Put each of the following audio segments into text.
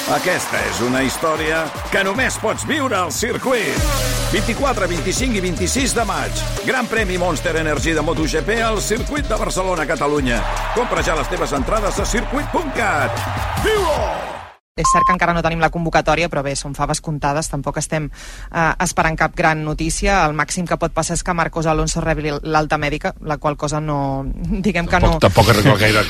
Aquesta és una història que només pots viure al circuit. 24, 25 i 26 de maig. Gran premi Monster Energy de MotoGP al circuit de Barcelona, Catalunya. Compra ja les teves entrades a circuit.cat. Viu-ho! És cert que encara no tenim la convocatòria, però bé, són faves comptades, tampoc estem esperant cap gran notícia. El màxim que pot passar és que Marcos Alonso rebi l'alta mèdica, la qual cosa no... Diguem que no... Tampoc arregla gaire.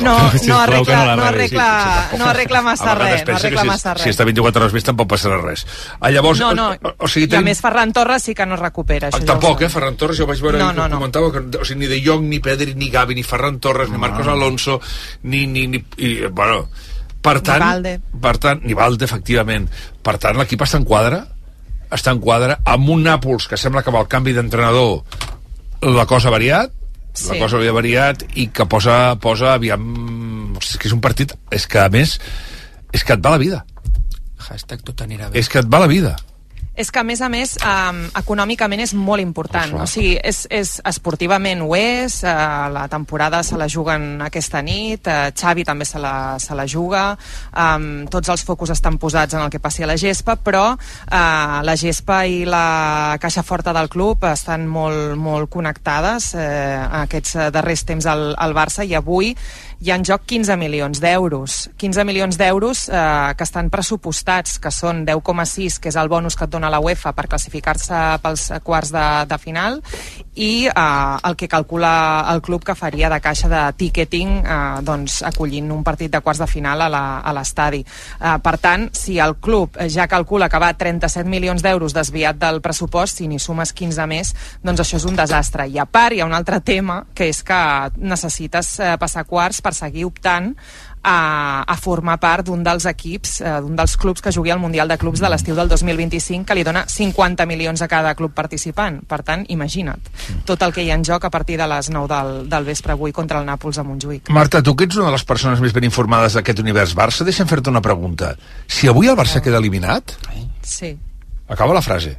No arregla massa res. Si està 24 hores més tampoc passarà res. Llavors, I a més Ferran Torres sí que no es recupera. Tampoc, Ferran Torres, jo vaig veure que comentava que ni De Jong, ni Pedri, ni Gavi, ni Ferran Torres, ni Marcos Alonso, bueno... Per tant, ni Valde, efectivament. Per tant, l'equip està en quadre amb un Nàpols que sembla que amb el canvi d'entrenador la cosa ha variat, i que posa aviam... És que és un partit... És que, a més, és que et va la vida. Tot anirà bé. És que et va la vida. És que, a més, econòmicament és molt important. O sigui, esportivament ho és, la temporada se la juguen aquesta nit, Xavi també se la juga, tots els focus estan posats en el que passi a la gespa, però la gespa i la caixa forta del club estan molt, molt connectades aquests darrers temps al Barça, i avui hi ha en joc 15 milions d'euros. 15 milions d'euros que estan pressupostats, que són 10,6, que és el bonus que et dona la UEFA per classificar-se pels quarts de final, i el que calcula el club que faria de caixa de ticketing acollint un partit de quarts de final a l'estadi. Per tant, si el club ja calcula que va 37 milions d'euros desviat del pressupost, si n'hi sumes 15 més, doncs això és un desastre. I a part hi ha un altre tema, que és que necessites passar quarts per seguir optant a formar part d'un dels equips, d'un dels clubs que jugui al Mundial de Clubs de l'estiu del 2025, que li dona 50 milions a cada club participant. Per tant, imagina't tot el que hi ha en joc a partir de les 9 del vespre avui contra el Nàpols a Montjuïc. Marta, tu que ets una de les persones més ben informades d'aquest univers Barça, deixa'm fer-te una pregunta. Si avui el Barça queda eliminat... Sí. Acaba la frase.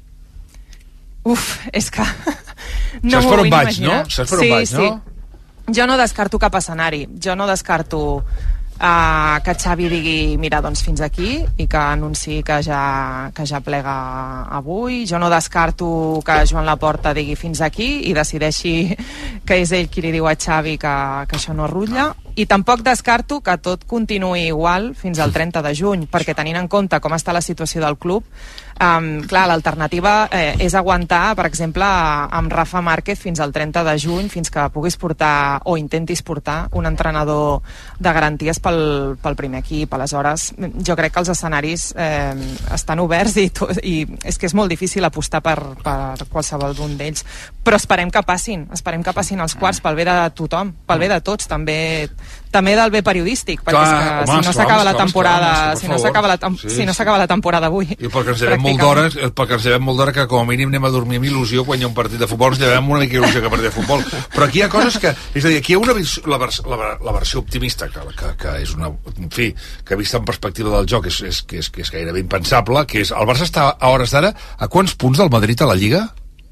És que... No saps per on vaig, no? Saps per on vaig, no? Jo no descarto cap escenari. Jo no descarto que Xavi digui, mira, doncs fins aquí, i que anunciï que ja plega avui. Jo no descarto que Joan Laporta digui fins aquí i decideixi que és ell qui li diu a Xavi que això no rutlla. I tampoc descarto que tot continuï igual fins al 30 de juny, perquè tenint en compte com està la situació del club, clar, l'alternativa és aguantar, per exemple, amb Rafa Márquez fins al 30 de juny, fins que puguis portar o intentis portar un entrenador de garanties pel primer equip. Aleshores, jo crec que els escenaris estan oberts i és que és molt difícil apostar per qualsevol d'un d'ells, però esperem que passin els quarts pel bé de tothom, pel bé de tots, també del bé periodístic, perquè és que si no s'acaba la temporada, si no s'acaba la temporada avui, i perquè ens llevem molt d'hora, que com a mínim anem a dormir amb il·lusió quan hi ha un partit de futbol, ens llevem una mica il·lusió que partit de futbol, però aquí hi ha coses que, és a dir, aquí hi ha la versió optimista que és una, en fi, que vista en perspectiva del joc és gairebé impensable, que és, el Barça està a hores d'ara a quants punts del Madrid a la Lliga?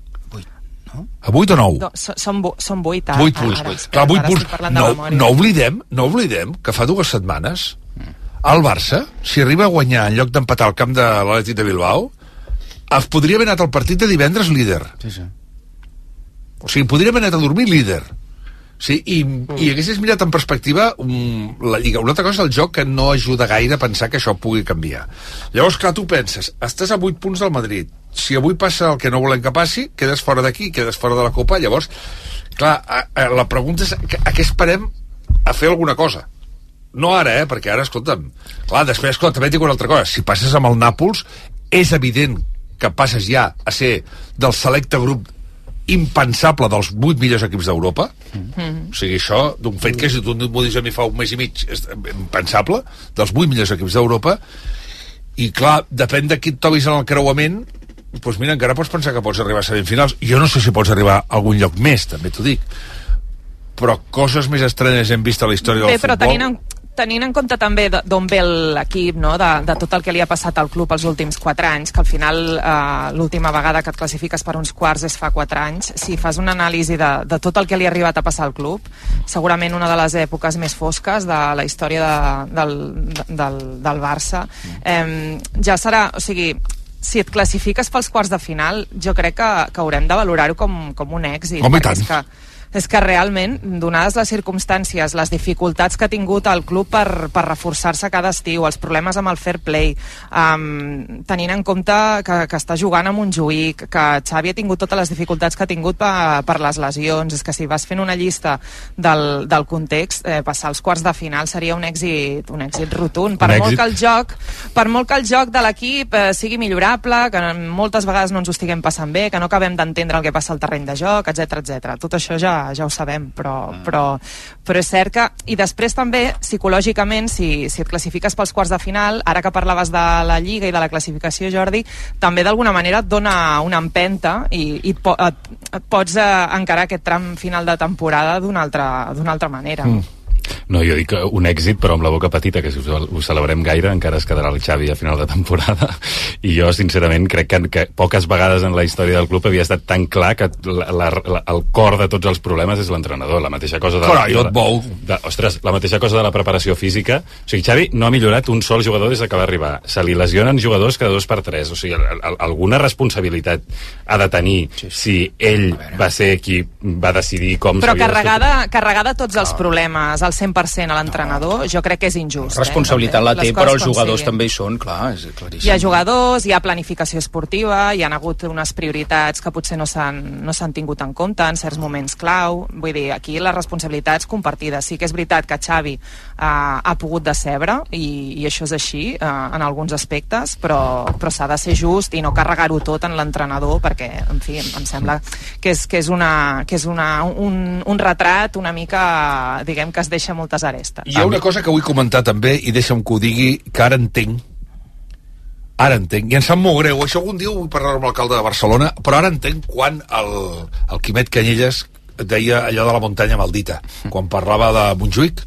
A 8 o 9? Són 8 punts. Clar, 8 punts. No oblidem que fa 2 setmanes el Barça, si arriba a guanyar en lloc d'empatar al camp de l'Atlètic de Bilbao, es podria haver anat al partit de divendres líder. Sí. O sigui, podria haver anat a dormir líder. Sí, i haguessis mirat en perspectiva la Lliga. Una altra cosa és el joc, que no ajuda gaire a pensar que això pugui canviar. Llavors, clar, tu penses, estàs a 8 punts del Madrid, si avui passa el que no volem que passi, quedes fora d'aquí, quedes fora de la Copa. Llavors, clar, la pregunta és a què esperem a fer alguna cosa. No ara, perquè ara, escolta'm, clar, després, escolta, també et dic una altra cosa, si passes amb el Nàpols, és evident que passes ja a ser del selecte grup impensable dels 8 millors equips d'Europa. O sigui, això, d'un fet que tu m'ho dius a mi fa un mes i mig, és impensable, dels 8 millors equips d'Europa. I clar, depèn de qui et trobis en el creuament, doncs mira, encara pots pensar que pots arribar a semifinals. Jo no sé si pots arribar a algun lloc més, també t'ho dic, però coses més estranyes hem vist a la història del futbol. tenint en compte també d'on ve l'equip, no? de tot el que li ha passat al club els últims 4 anys, que al final l'última vegada que et classifiques per uns quarts és fa 4 anys, si fas una anàlisi de tot el que li ha arribat a passar al club, segurament una de les èpoques més fosques de la història del Barça, ja serà, o sigui, si et classifiques pels quarts de final, jo crec que haurem de valorar-ho com un èxit. Home, i tant. És que realment, donades les circumstàncies, les dificultats que ha tingut el club per reforçar-se cada estiu, els problemes amb el fair play, tenint en compte que està jugant a Montjuïc, que Xavi ha tingut totes les dificultats que ha tingut per les lesions, és que si vas fent una llista del context, passar als quarts de final seria un èxit rotund. Per molt que el joc de l'equip sigui millorable, que moltes vegades no ens ho estiguem passant bé, que no acabem d'entendre el que passa al terreny de joc, etc. Tot això ja ho sabem, però és cert que, i després també psicològicament, si et classifiques pels quarts de final, ara que parlaves de la Lliga i de la classificació, Jordi, també d'alguna manera et dona una empenta i et pots encarar aquest tram final de temporada d'una altra manera. No, jo dic un èxit, però amb la boca petita, que si ho celebrem gaire encara es quedarà el Xavi a final de temporada, i jo sincerament crec que poques vegades en la història del club havia estat tan clar que el cor de tots els problemes és l'entrenador. La mateixa cosa la mateixa cosa de la preparació física. O sigui, Xavi no ha millorat un sol jugador des que va arribar. Se li lesionen jugadors cada 2 per 3. O sigui, alguna responsabilitat ha de tenir si ell va ser qui va decidir com però carregada tots els problemes al 100% a l'entrenador, jo crec que és injust. Responsabilitat la té, però els jugadors també hi són, clar, és claríssim. Hi ha jugadors, hi ha planificació esportiva, hi ha hagut unes prioritats que potser no s'han tingut en compte en certs moments clau. Vull dir, aquí les responsabilitats compartides. Sí que és veritat que Xavi ha pogut decebre, i això és així en alguns aspectes, però s'ha de ser just i no carregar-ho tot en l'entrenador, perquè, en fi, em sembla que és un retrat una mica, diguem, que es deixa moltes arestes. Hi ha una cosa que vull comentar també, i deixa'm que ho digui, que ara entenc, i em sap molt greu, això algun dia ho vull parlar amb l'alcalde de Barcelona, però ara entenc quan el Quimet Canyelles deia allò de la muntanya maldita, quan parlava de Montjuïc,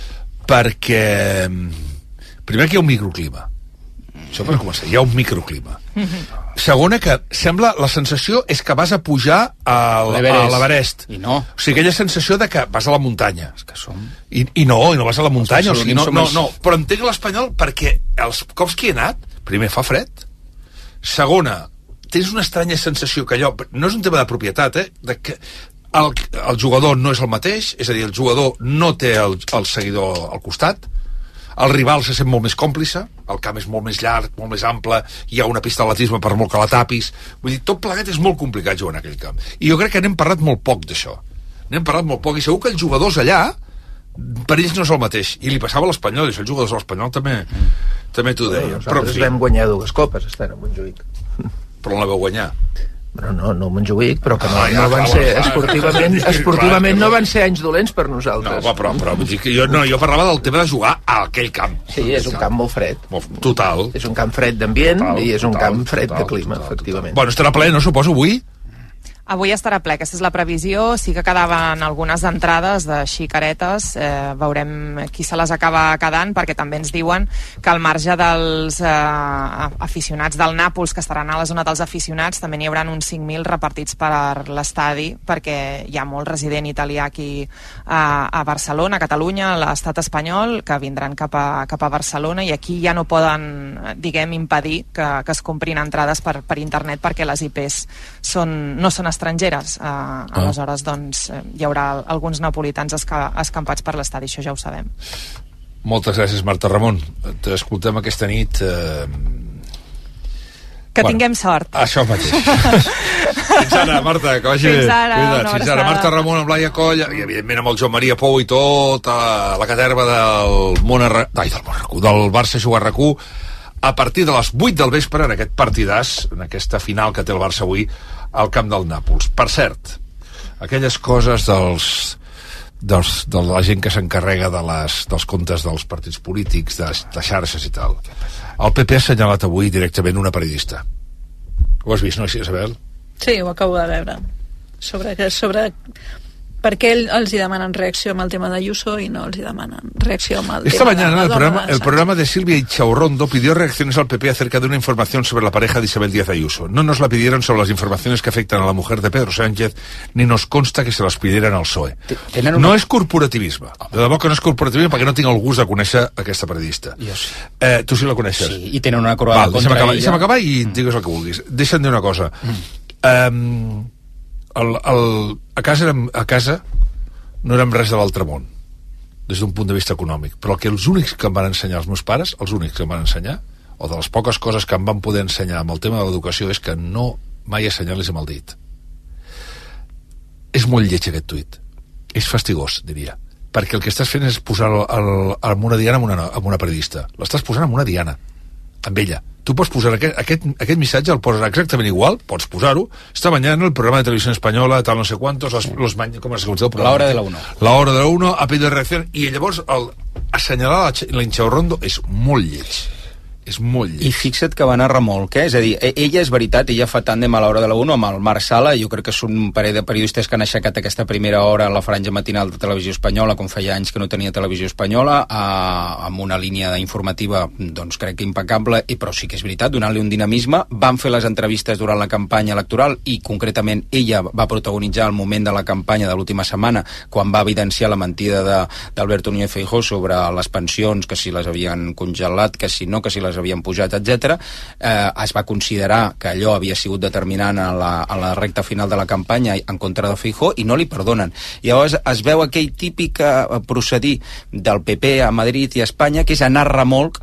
perquè primer que hi ha un microclima, això per començar, hi ha un microclima. Segona, que sembla, la sensació és que vas a pujar a l'Everest. I no. O sigui, aquella sensació de que vas a la muntanya. És que som... I no vas a la muntanya. O sigui, no. Però entenc l'espanyol perquè els cops que he anat, primer fa fred, segona, tens una estranya sensació que allò, no és un tema de propietat, de que el jugador no és el mateix, és a dir, el jugador no té el seguidor al costat, el rival se sent molt més còmplice, el camp és molt més llarg, molt més ample, hi ha una pista d'atletisme per molt que la tapis, vull dir, tot plegat és molt complicat jugar en aquell camp, i jo crec que n'hem parlat molt poc d'això, i segur que els jugadors allà per ells no és el mateix, i li passava a l'Espanyol, i els jugadors de l'Espanyol també t'ho deien. Nosaltres vam guanyar 2 copes estant a Montjuïc, però no la vau guanyar. Però no Montjuïc, però que no van ser esportivament no van ser anys dolents per nosaltres. No, però vull dir que jo parlava del tema de jugar a aquell camp. Sí, és un camp molt fred. Total. És un camp fred d'ambient i és un camp fred de clima, efectivament. Bueno, estarà ple, no suposo, avui? Avui estarà ple, aquesta és la previsió. Sí que quedaven algunes entrades de xicaretes, veurem qui se les acaba quedant, perquè també ens diuen que al marge dels aficionats del Nàpols, que estaran a la zona dels aficionats, també n'hi haurà uns 5.000 repartits per l'estadi, perquè hi ha molt resident italià aquí a Barcelona, a Catalunya, a l'estat espanyol, que vindran cap a Barcelona, i aquí ja no poden, diguem, impedir que es comprin entrades per internet, perquè les IPs no són estrangeres. Aleshores, doncs, hi haurà alguns napolitans escampats per l'estadi, això ja ho sabem. Moltes gràcies, Marta Ramon. T'escoltem aquesta nit. Que tinguem sort. Això mateix. Fins ara, Marta, que vagi bé. Fins ara, Marta Ramon, amb Laia Coll, i evidentment amb el Joan Maria Pou i tota la caterva del Barça Juga RAC1, a partir de les 8 del vespre, en aquest partidàs, en aquesta final que té el Barça avui, al camp del Nàpols. Per cert, aquelles coses de la gent que s'encarrega dels comptes dels partits polítics, de xarxes i tal. El PP ha assenyalat avui directament una periodista. Ho has vist, no, Isabel? Sí, ho acabo de veure. per què els hi demanen reacció amb el tema d'Ayuso i no els hi demanen reacció amb el Esta tema mañana de el programa de Silvia Ichaurrondo pidió reacciones al PP acerca de una información sobre la pareja de Isabel Díaz Ayuso. No nos la pidieron sobre las informaciones que afectan a la mujer de Pedro Sánchez, ni nos consta que se las pidieran al PSOE. No és corporativisme. De debò que no és corporativisme perquè no tinc el gust de conèixer aquesta periodista. Jo sí. Tu sí la coneixes? Sí, i tenen una croada contra ella. Deixa'm acabar i digues el que vulguis. Deixa'm dir una cosa. A casa no érem res de l'altre món, des d'un punt de vista econòmic, però que els únics que em van ensenyar els meus pares, els únics que em van ensenyar, o de les poques coses que em van poder ensenyar amb el tema de l'educació, és que no mai assenyalis amb el dit. És molt lleig aquest tuit. És fastigós, diria. Perquè el que estàs fent és posar amb una diana amb una periodista. L'estàs posant amb una diana, amb ella. Tu pots posar aquest missatge, el poses exactament igual, pots posar-ho. Esta mañana el programa de televisión española, tal no sé cuántos, com es diu el programa? La hora de la 1. La hora de la 1 ha pedido reacción, i llavors assenyalar la Ichaurrondo és molt lleig. És molt lleig. I fixa't que va anar remolc, És a dir, ella és veritat, ella fa tàndem a l'hora de la 1 amb el Marc Sala, jo crec que són un parell de periodistes que han aixecat aquesta primera hora a la franja matinal de Televisió Espanyola, com feia anys que no tenia Televisió Espanyola, amb una línia informativa, doncs crec que impecable, però sí que és veritat, donant-li un dinamisme. Van fer les entrevistes durant la campanya electoral i concretament ella va protagonitzar el moment de la campanya de l'última setmana, quan va evidenciar la mentida d'Alberto Núñez Feijóo sobre les pensions, que si les havien congelat, que si no, que si les havien pujat, etc. Es va considerar que allò havia sigut determinant a la recta final de la campanya en contra de Feijóo i no li perdonen. I llavors es veu aquell típic procedir del PP a Madrid i a Espanya, que és anar remolc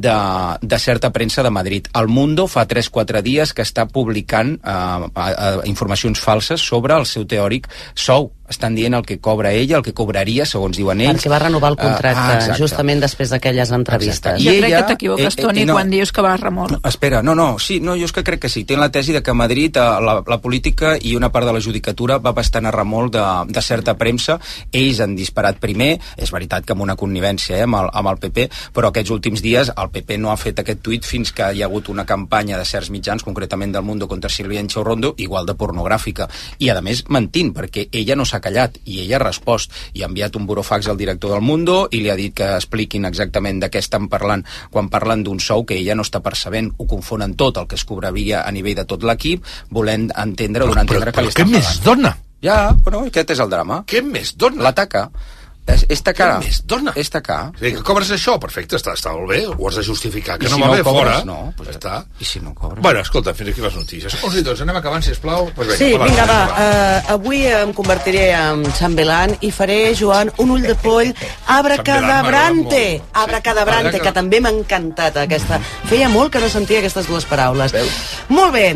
de certa premsa de Madrid. El Mundo fa 3-4 dies que està publicant informacions falses sobre el seu teòric sou. Estan dient el que cobra ella, el que cobraria, segons diuen ells. Perquè va renovar el contracte justament després d'aquelles entrevistes. Jo crec que t'equivoques, Toni, quan dius que va remolc. Espera, no, jo és que crec que sí. Tenen la tesi de que a Madrid la política i una part de la judicatura va bastant a remolc de certa premsa. Ells han disparat primer, és veritat que amb una connivència amb el PP, però aquests últims dies el PP no ha fet aquest tuit fins que hi ha hagut una campanya de certs mitjans, concretament del Mundo, contra Silvia Ichaurrondo, igual de pornogràfica. I a més mentint, perquè ella no s'ha callat i ella ha respost i ha enviat un burofax al director del Mundo i li ha dit que expliquin exactament de què estan parlant quan parlen d'un sou que ella no està percebent. Ho confonen tot el que es cobraria a nivell de tot l'equip, volent entendre o donar a entendre que li estan pagant. Què més dona? Ja, bueno, aquest és el drama. Què més dona? L'ataca. Esta cara. Què més dona? Esta cara. Sí, que cobres això, perfecte, està molt bé, ho has de justificar, que I no si va no bé cobres, fora. No, pues està. I si no cobres? Bueno, escolta, fins aquí les notícies. 11 i 12, anem acabant, sisplau. Pues Sí, vinga, va. Avui em convertiré en Chambelán i faré, Joan, un ull de poll abracadabrante. Abracadabrante, que també m'ha encantat aquesta. Feia molt que no sentia aquestes dues paraules. Molt bé.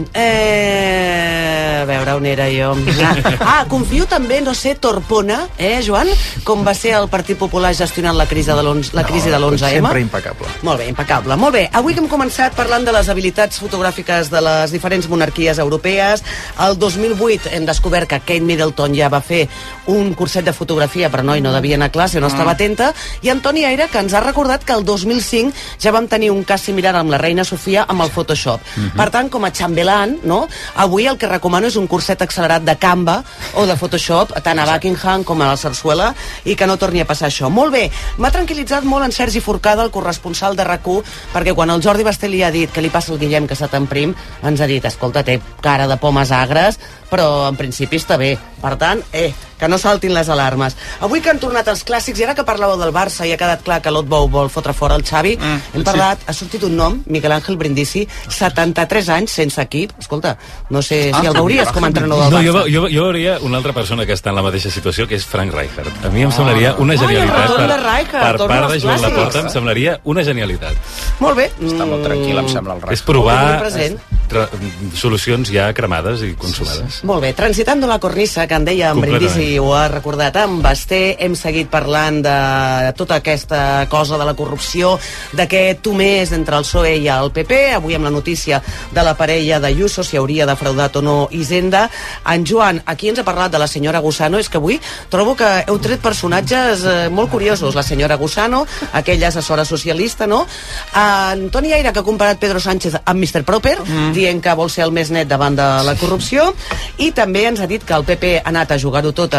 A veure, on era jo? Confio també, no sé, Torpona, Joan? Com va ser el Partit Popular gestionant la crisi de l'11M. Sempre impecable. Molt bé, impecable. Molt bé, avui que hem començat parlant de les habilitats fotogràfiques de les diferents monarquies europees, el 2008 hem descobert que Kate Middleton ja va fer un curset de fotografia, però no devia anar a classe, no estava atenta, i Antoni Aire, que ens ha recordat que el 2005 ja vam tenir un cas similar amb la reina Sofia amb el Photoshop. Per tant, com a Chambelán, no? Avui el que recomano és un curset accelerat de Canva o de Photoshop, tant a Buckingham com a la Sarsuela, i que no torni a passar això. Molt bé, m'ha tranquil·litzat molt en Sergi Forcada, el corresponsal de RAC1, perquè quan el Jordi Basté li ha dit que li passa el Guillem, que està tan prim, ens ha dit, escolta, té cara de pomes agres, però en principi està bé. Per tant, que no saltin les alarmes. Avui que han tornat els clàssics, i ara que parlàveu del Barça i ha quedat clar que l'Otbou vol fotre fora el Xavi, hem parlat, ha sortit un nom, Miguel Ángel Brindisi, 73 anys sense equip. Escolta, no sé si el veuries com a entrenador del Barça. Jo veuria una altra persona que està en la mateixa situació, que és Frank Rijkaard. A mi em semblaria una genialitat. Per part de Joan Laporta, em semblaria una genialitat. Molt bé. Està molt tranquil, em sembla, el Rijkaard. És provar solucions ja cremades i consumades. Molt bé, transitant de la cornissa, que en deia en Brindisi, ho ha recordat en Basté, hem seguit parlant de tota aquesta cosa de la corrupció, d'aquest tomés entre el PSOE i el PP, avui amb la notícia de la parella d'Ayuso, si hauria defraudat o no Hisenda. En Joan, aquí ens ha parlat de la senyora Gusano, és que avui trobo que heu tret personatges molt curiosos, la senyora Gusano, aquella assessora socialista, no? Antoni Aire, que ha comparat Pedro Sánchez amb Mr. Proper, dient que vol ser el més net davant de la corrupció, i també ens ha dit que el PP ha anat a jugar-ho tot a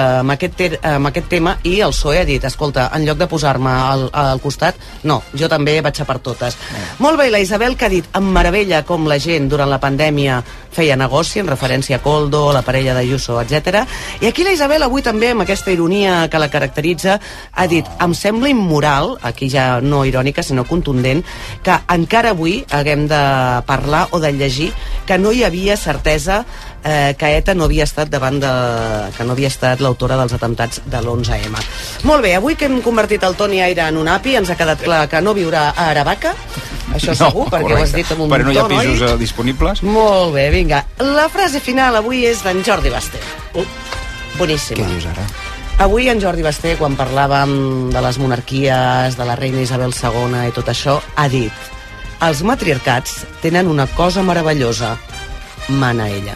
amb aquest tema, i el PSOE ha dit, escolta, en lloc de posar-me al costat, no, jo també vaig a per totes. Molt bé, la Isabel, que ha dit, em meravella com la gent durant la pandèmia feia negoci, en referència a Koldo, la parella d'Ayuso, etc. I aquí la Isabel, avui també, amb aquesta ironia que la caracteritza, ha dit, em sembla immoral, aquí ja no irònica, sinó contundent, que encara avui haguem de parlar o de llegir que no hi havia certesa que ETA no havia estat que no havia estat l'autora dels atemptats de l'11M. Molt bé, avui que hem convertit el Toni Aire en un api, ens ha quedat clar que no viurà a Aravaca, això segur, perquè ho has dit amb un però no hi ha to, pisos disponibles. Molt bé, vinga. La frase final avui és d'en Jordi Basté. Boníssima. Què dius ara? Avui en Jordi Basté, quan parlàvem de les monarquies, de la reina Isabel II i tot això, ha dit: els matriarcats tenen una cosa meravellosa, mana ella.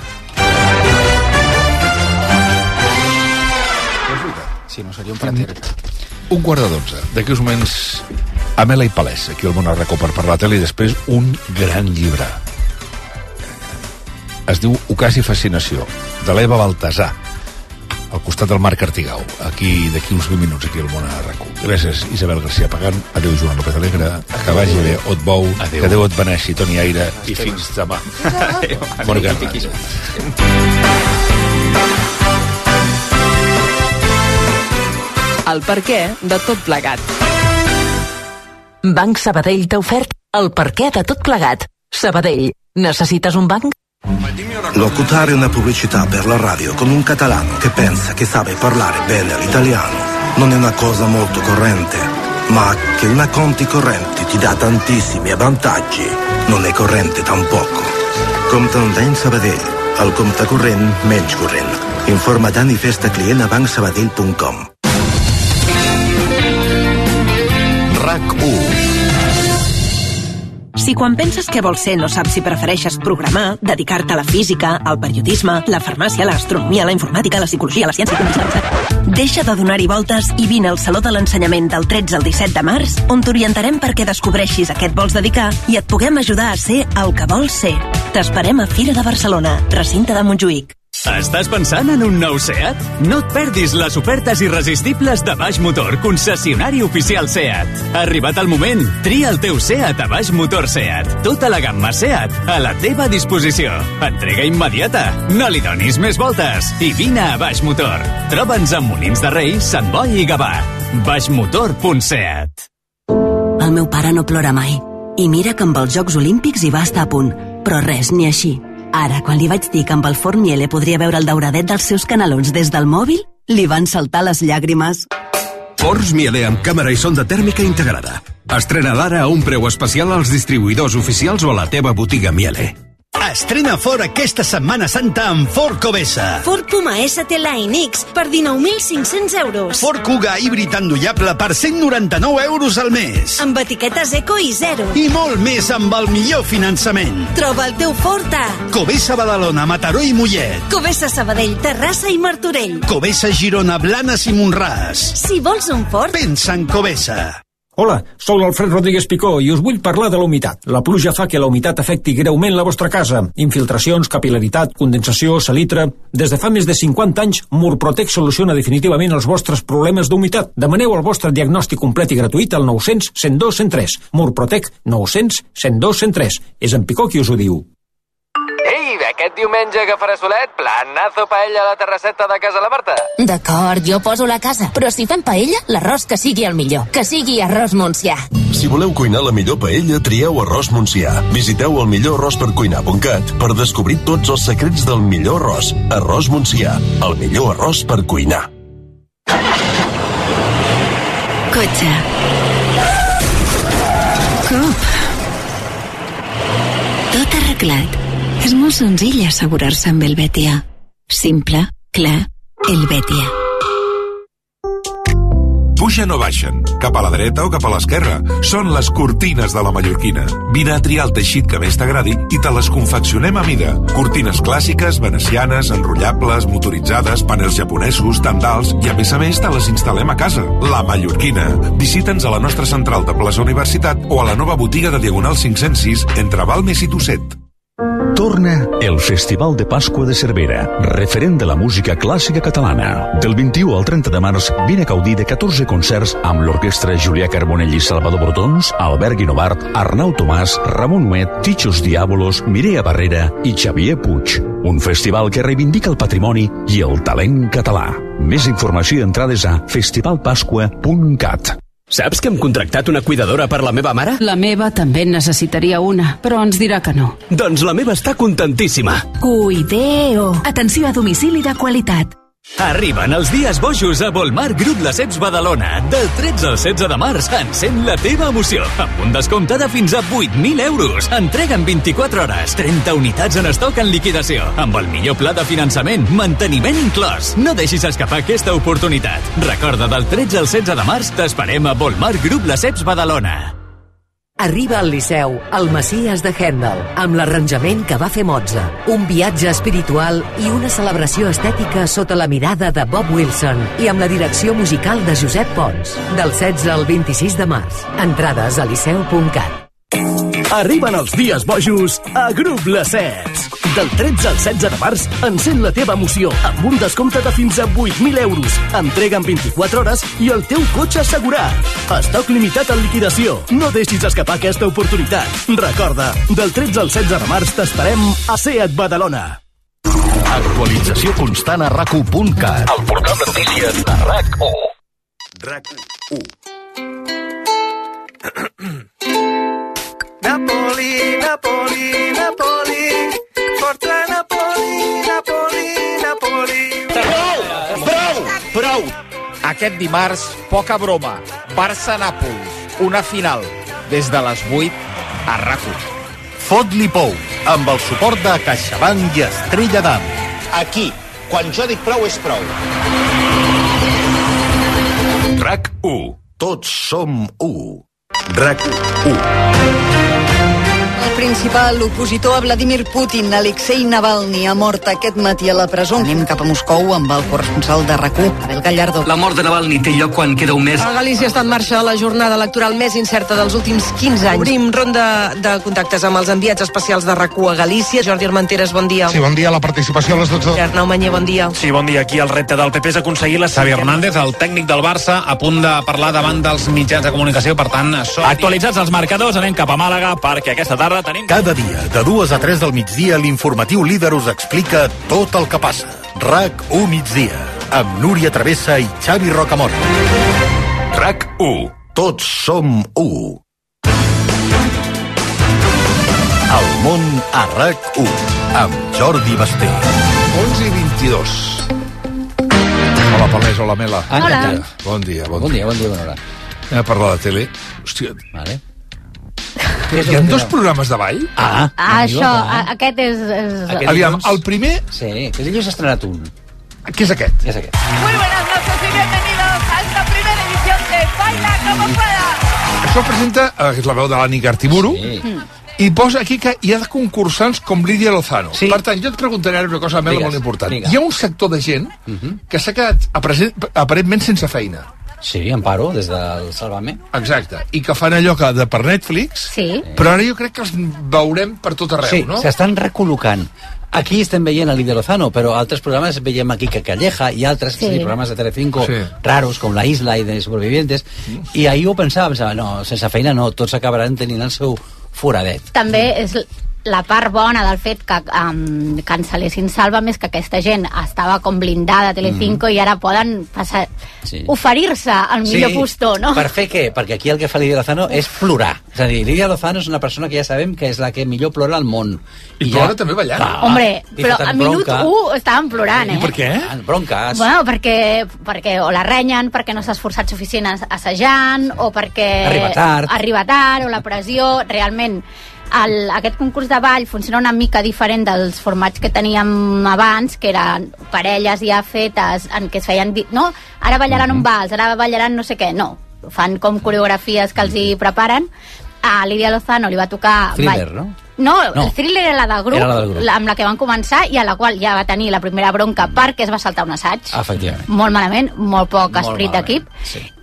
Sí, no seria un pretèrit. 11:15. D'aquí uns moments, Amela i Palès, aquí al Món Arracó per parlar a la tele, i després un gran llibre. Es diu Ocasi i fascinació, de l'Eva Baltasar, al costat del Marc Artigau, aquí d'aquí uns 20 minuts, aquí al Món Arracó. Gràcies, Isabel García Pagant. Adéu, Joan López Alegre. Que vagi bé, Ot Bou. Que Déu et beneixi, Toni Aire, i fins demà. Morgan. El perquè de tot plegat. Banc Sabadell t'ha ofert el perquè de tot plegat. Sabadell, necessites un banc? Locutare una pubblicità per la radio con un catalano che pensa che sabe parlare bene l'italiano non è una cosa molto corrente, ma che una conti correnti ti dà tantissimi vantaggi non è corrente tampoco. Compte Sabadell, el compte corrent menys corrent. Informa Dani Festa client a bancsabadell.com. RAC1. Si quan penses què vols ser no saps si prefereixes programar, dedicar-te a la física, al periodisme, la farmàcia, la gastronomia, la informàtica, la psicologia, la ciència... Deixa de donar-hi voltes i vine al Saló de l'Ensenyament del 13 al 17 de març, on t'orientarem perquè descobreixis a què et vols dedicar i et puguem ajudar a ser el que vols ser. T'esperem a Fira de Barcelona, recinte de Montjuïc. Estàs pensant en un nou SEAT? No et perdis les ofertes irresistibles de Baix Motor, concessionari oficial SEAT. Ha arribat el moment. Tria el teu SEAT a Baix Motor SEAT. Tota la gamma SEAT a la teva disposició. Entrega immediata. No li donis més voltes. I vine a Baix Motor. Troba'ns a Molins de Rei, Sant Boi i Gavà. baixmotor.seat. El meu pare no plora mai. I mira que amb els Jocs Olímpics hi va estar a punt. Però res, ni així. Ara, quan li vaig dir que amb el forn Miele podria veure el dauradet dels seus canelons des del mòbil, li van saltar les llàgrimes. Forns Miele amb càmera i sonda tèrmica integrada. Estrena d'ara a un preu especial als distribuïdors oficials o a la teva botiga Miele. Estrena Ford aquesta Setmana Santa amb Ford Covesa. Ford Puma ST Line X per 19.500 euros. Ford Kuga híbrid endollable per 199 euros al mes. Amb etiquetes eco i zero. I molt més amb el millor finançament. Troba el teu Ford a Covesa, Badalona, Mataró i Mollet. Covesa, Sabadell, Terrassa i Martorell. Covesa, Girona, Blanes i Montràs. Si vols un Ford, pensa en Covesa. Hola, sóc l'Alfred Rodríguez Picó i us vull parlar de la humitat. La pluja fa que la humitat afecti greument la vostra casa. Infiltracions, capil·laritat, condensació, salitre... Des de fa més de 50 anys, Murprotec soluciona definitivament els vostres problemes d'humitat. Demaneu el vostre diagnòstic complet i gratuït al 900 102 103. Murprotec 900 102 103. És en Picó qui us ho diu. Ei, aquest diumenge que farà solet, planazo paella a la terrasseta de casa la Marta. D'acord, jo poso la casa, però si fem paella, l'arròs que sigui el millor, que sigui arròs Montsià. Si voleu cuinar la millor paella, trieu arròs Montsià. Visiteu el millorarròspercuinar.cat per descobrir tots els secrets del millor arròs. Arròs Montsià, el millor arròs per cuinar. Cotxe. Cop. Tot arreglat. És molt senzill assegurar-se amb el Betia. Simple, clar, el Betia. Pugen o baixen, cap a la dreta o cap a l'esquerra. Són les cortines de la mallorquina. Vine a triar el teixit que més t'agradi i te les confeccionem a mida. Cortines clàssiques, venecianes, enrotllables, motoritzades, panels japonesos, tendals i a més te les instal·lem a casa. La Mallorquina. Visita'ns a la nostra central de plaça Universitat o a la nova botiga de Diagonal 506 entre Balmes i Tusset. Torna el Festival de Pasqua de Cervera, referent de la música clàssica catalana. Del 21 al 30 de març vine a gaudir de 14 concerts amb l'orquestra Julià Carbonell i Salvador Brotons, Albert Guinovart, Arnau Tomàs, Ramon Nuet, Tichos Diàbolos, Mireia Barrera i Xavier Puig. Un festival que reivindica el patrimoni i el talent català. Més informació i entrades a festivalpasqua.cat. Saps que hem contractat una cuidadora per la meva mare? La meva també en necessitaria una, però ens dirà que no. Doncs la meva està contentíssima. Cuideo. Atenció a domicili de qualitat. Arriben els dies bojos a Volmar Grup Lesseps Badalona. Del 13 al 16 de març, encén la teva emoció. Amb un descompte de fins a 8.000 euros. Entrega en 24 hores. 30 unitats en estoc en liquidació. Amb el millor pla de finançament, manteniment inclòs. No deixis escapar aquesta oportunitat. Recorda, del 13 al 16 de març, t'esperem a Volmar Grup Lesseps Badalona. Arriba al Liceu, el Messies de Händel, amb l'arranjament que va fer Mozart. Un viatge espiritual i una celebració estètica sota la mirada de Bob Wilson i amb la direcció musical de Josep Pons. Del 16 al 26 de març. Entrades a liceu.cat. Arriben els dies bojos a Grup Lesseps. Del 13 al 16 de març, encén la teva emoció amb un descompte de fins a 8.000 euros. Entrega en 24 hores i el teu cotxe assegurat. Estoc limitat en liquidació. No deixis escapar aquesta oportunitat. Recorda, del 13 al 16 de març t'esperem a SEAT Badalona. Actualització constant a RAC1.cat. El portal de notícies de RAC1. RAC1. Napoli, Napoli, Napoli, forza Napoli, Napoli, Napoli. Prou! Aquest dimarts, poca broma. Barça-Nàpols, una final. Des de les 8 a RAC1. Fot-li pou, amb el suport de CaixaBank i Estrella d'Am. Aquí, quan jo dic prou, és prou. RAC1. Tots som u. RAC1. El principal opositor a Vladimir Putin, Alexei Navalny, ha mort aquest matí a la presó. Anem cap a Moscou amb el corresponsal de RAC1, Abel Gallardo. La mort de Navalny té lloc quan queda un mes. A Galícia està en marxa la jornada electoral més incerta dels últims 15 anys. Obrim ronda de contactes amb els enviats especials de RAC1 a Galícia. Jordi Armenteres, bon dia. Sí, bon dia. La participació a les 12. Arnau Mañé, bon dia. Sí, bon dia. Aquí el repte del PP és aconseguir la... Xavi Hernández, el tècnic del Barça, a punt de parlar davant dels mitjans de comunicació, per tant... Actualitzats els marcadors, anem cap a Màlaga, perquè aquesta tarda tenim... Cada dia, de 2 a 3 del migdia, l'informatiu líder us explica tot el que passa. RAC1 migdia, amb Núria Travessa i Xavi Rocamora. RAC1. Tots som u. El món a RAC1, amb Jordi Basté. 11:22. Hola, Palmés, hola, Mela. Hola. Bon dia. Bon dia, bona hora. Anem a parlar de tele. Hòstia. Vale. Hi ha dos programes de ball? Això, aquest és... Aviam, el primer... Sí, que dilluns s'ha estrenat un. Què és aquest? És aquest. Muy buenas noches y bienvenidos a esta primera edición de Baila como pueda. Això presenta, que és la veu de l'Anny Gartiburu, i posa aquí que hi ha concursants com Lídia Lozano. Sí. Per tant, jo et preguntaré ara una cosa, Mela, molt important. Digues. Hi ha un sector de gent que s'ha quedat aparentment sense feina. Sí, Amparo, des del Sálvame. Exacte, i que fan allò que per Netflix, però ara jo crec que els veurem per tot arreu, no? Sí, s'estan recol·locant. Aquí estem veient a Lídia Lozano, però altres programes veiem aquí que Calleja i altres programes de Telecinco raros, com La Isla i de Supervivientes, i ahir ho pensava, no, sense feina no, tots acabaran tenint el seu foradet. També és la part bona del fet que cancel·lessin Sálvame és que aquesta gent estava com blindada a Telecinco i ara poden oferir-se al millor postor, no? Per fer què? Perquè aquí el que fa Lídia Lozano és plorar. És a dir, Lídia Lozano és una persona que ja sabem que és la que millor plora al món. I plora també ballant. Hombre, però a minut 1 estaven plorant, I per què? Bronques. Bueno, perquè o la renyen, perquè no s'ha esforçat suficient assajant, o perquè arriba tard, o la pressió, realment... Aquest concurs de ball funciona una mica diferent dels formats que teníem abans, que eren parelles ja fetes en què es feien... No, ara ballaran un vals, ara ballaran no sé què. No, fan com coreografies que els hi preparen. A Lídia Lozano li va tocar... Thriller, no? No, el Thriller era la del grup, amb la que van començar i a la qual ja va tenir la primera bronca perquè es va saltar un assaig. Efectivament. Molt malament, molt poc esprit d'equip.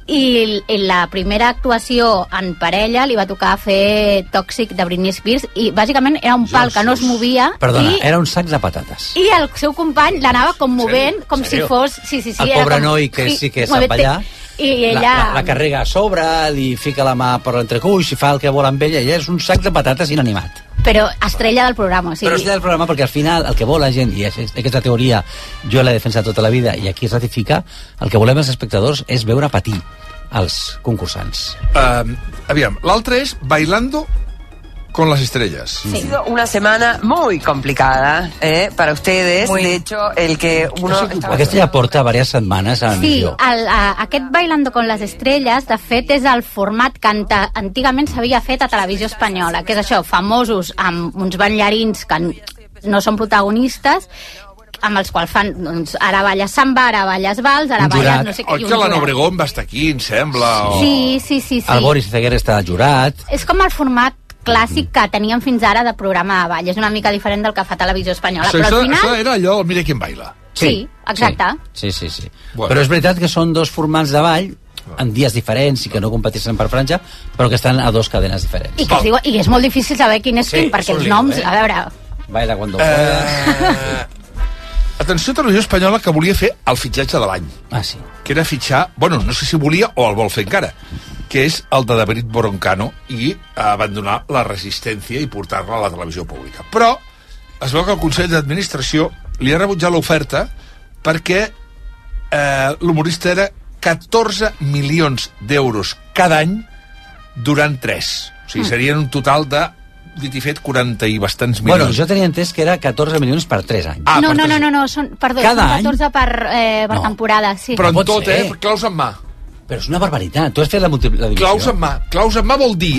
I la primera actuació en parella li va tocar fer Tòxic de Britney Spears i bàsicament era un pal que no es movia. Perdona, era un sac de patates. I el seu company l'anava com movent, com si fos... Sí, el pobre noi que sí que sap ballar, i ella... la carrega a sobre, li fica la mà per l'entrecuix i fa el que vol amb ella, i és un sac de patates inanimat. Però estrella del programa, o sigui... Però estrella del programa perquè al final el que vol la gent, i aquesta teoria jo l'he defensat tota la vida i aquí es ratifica, el que volem els espectadors és veure patir els concursants. Aviam, l'altre és Bailando con las estrellas. Sí. Ha sido una semana muy complicada para ustedes. Muy. De hecho, el que uno... Aquesta ja porta diverses setmanes a l'emissió. Sí, aquest Bailando con las estrellas, de fet, és el format que antigament s'havia fet a Televisió Espanyola, que és això, famosos amb uns ballarins que no són protagonistes, amb els quals fan, doncs, ara balles samba, ara balles vals, ara balles no sé què. Oi que l'Anna Obregón va estar aquí, em sembla? Sí. El Boris Izaguirre està jurat. És com el format clàssic que teníem fins ara de programa de ball. És una mica diferent del que fa Televisió Espanyola. Però al final... Això era allò, Mira quién baila. Sí, exacte. Sí. Bueno. Però és veritat que són dos formats de ball en dies diferents i que no competeixen per franja, però que estan a dos cadenes diferents. I és molt difícil saber quin és quin, perquè els noms, a veure... Baila cuando pueda. Atenció a Televisió Espanyola, que volia fer el fitxatge de l'any. Sí. Que era fitxar, bueno, no sé si volia o el vol fer encara, que és el de David Broncano i abandonar la resistència i portar-la a la televisió pública. Però es veu que el Consell d'Administració li ha rebutjat l'oferta perquè l'humorista era 14 milions d'euros cada any durant 3. O sigui, serien un total de, dit i fet, 40 i bastants milions. Bueno, jo tenia entès que era 14 milions per 3 anys. No, són 14 per temporada, sí. Però en tot, claus en mà. Però és una barbaritat. Tu has fet la divisió. Claus en mà. Claus en mà vol dir...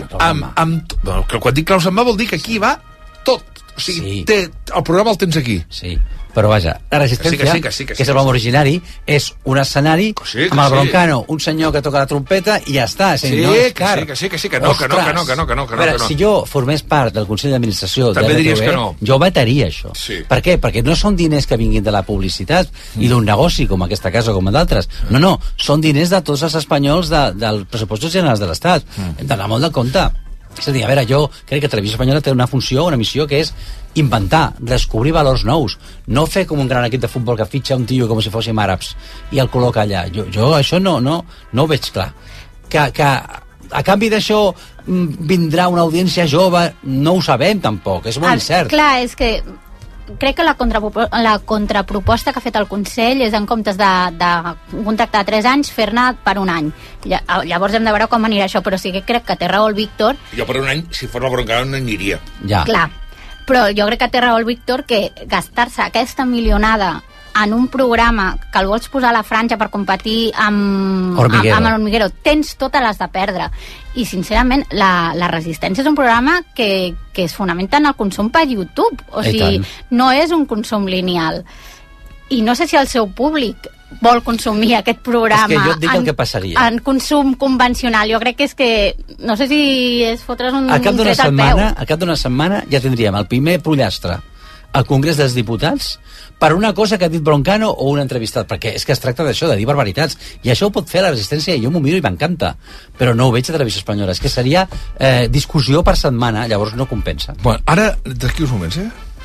Quan dic claus en mà vol dir que aquí va tot. O sigui, el programa el tens aquí. Sí, però vaja, la resistència, que és el nom originari, és un escenari amb el Broncano, un senyor que toca la trompeta i ja està. Sí, que no. A veure, si jo formés part del Consell d'Administració de RTV, jo vetaria això. Per què? Perquè no són diners que vinguin de la publicitat i d'un negoci, com en aquesta casa o com en d'altres. No, són diners de tots els espanyols dels pressupostos generals de l'Estat. Hem d'anar molt de compte. És a dir, a veure, jo crec que Televisió Espanyola té una funció, una missió, que és inventar, descobrir valors nous, no fer com un gran equip de futbol que fitxa un tio com si fóssim àrabs i el col·loca allà. Jo això no ho veig clar. Que a canvi d'això vindrà una audiència jove, no ho sabem tampoc, és molt incert. Clar, és que crec que la contraproposta que ha fet el Consell és, en comptes de contractar 3 anys, fer-ne per un any. Llavors hem de veure com anirà això, però sí que crec que té raó el Víctor. Jo per un any, si fos la Broncano, no aniria. Clar, però jo crec que té raó el Víctor que gastar-se aquesta milionada en un programa que el vols posar a la franja per competir amb l'Hormiguero, tens totes les de perdre. I sincerament la Resistència és un programa que es fonamenta en el consum per YouTube, o sigui, no és un consum lineal, i no sé si el seu públic vol consumir aquest programa. És que jo et dic el que passaria en consum convencional. Jo crec que és que no sé si és fotre's un tret al peu. Al cap d'una setmana ja tindríem el primer pollastre al Congrés dels Diputats per una cosa que ha dit Broncano o un entrevistat, perquè és que es tracta d'això, de dir barbaritats, i això ho pot fer la Resistència i jo m'ho miro i m'encanta, però no ho veig a Televisió Espanyola. És que seria discussió per setmana, llavors no compensa. Bueno, ara, d'aquí uns moments,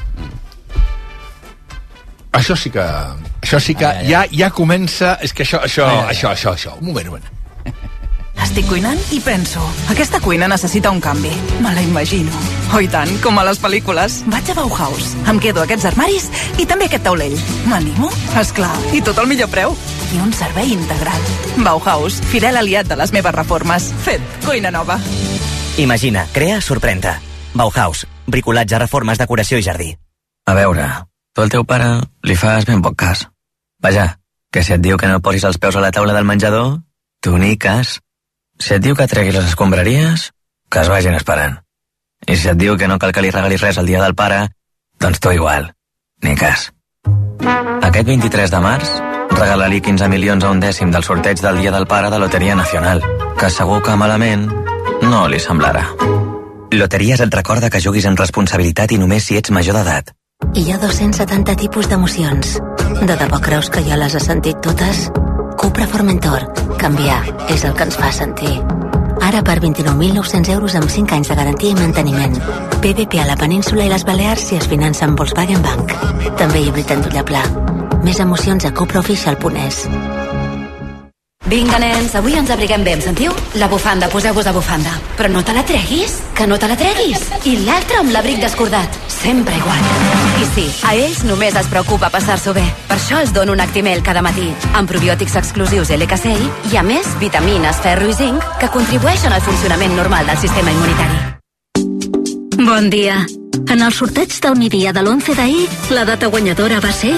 Això sí que ja comença... És que això. Un moment. Estic cuinant i penso, aquesta cuina necessita un canvi. Me la imagino. Oh, i tant, com a les pel·lícules. Vaig a Bauhaus. Em quedo aquests armaris i també aquest taulell. M'animo? Esclar. I tot al millor preu. I un servei integral. Bauhaus, fidel aliat de les meves reformes. Fet cuina nova. Imagina, crea, sorprèn-te. Bauhaus, bricolatge, reformes, decoració i jardí. A veure, tu al teu pare li fas ben poc cas. Vaja, que si et diu que no posis els peus a la taula del menjador, tu ni cas. Si et diu que tregui les escombraries, que es vagin esperant. I si et diu que no cal que li regalis res el dia del pare, doncs tu igual. Ni cas. Aquest 23 de març, regala-li 15 milions a un dècim del sorteig del dia del pare de Loteria Nacional, que segur que malament no li semblarà. Loteries et recorda que juguis amb responsabilitat i només si ets major d'edat. Hi ha 270 tipus d'emocions. De debò creus que ja les has sentit totes? Cupra Formentor. Canviar és el que ens fa sentir. Ara per 29.900 euros amb 5 anys de garantia i manteniment. PVP a la península i les Balears si es finança amb Volkswagen Bank. També híbrid en Tullapla. Més emocions a cupraofficial.es. Vinga, nens, avui ens abriguem bé, em sentiu? La bufanda, poseu-vos a bufanda. Però no te la treguis, que no te la treguis. I l'altre amb l'abric descordat, sempre igual. I sí, a ells només es preocupa passar-s'ho bé. Per això els dono un Actimel cada matí, amb probiòtics exclusius LKCI i, a més, vitamines, ferro i zinc que contribueixen al funcionament normal del sistema immunitari. Bon dia. En el sorteig del migdia de l'11 d'ahir, la data guanyadora va ser...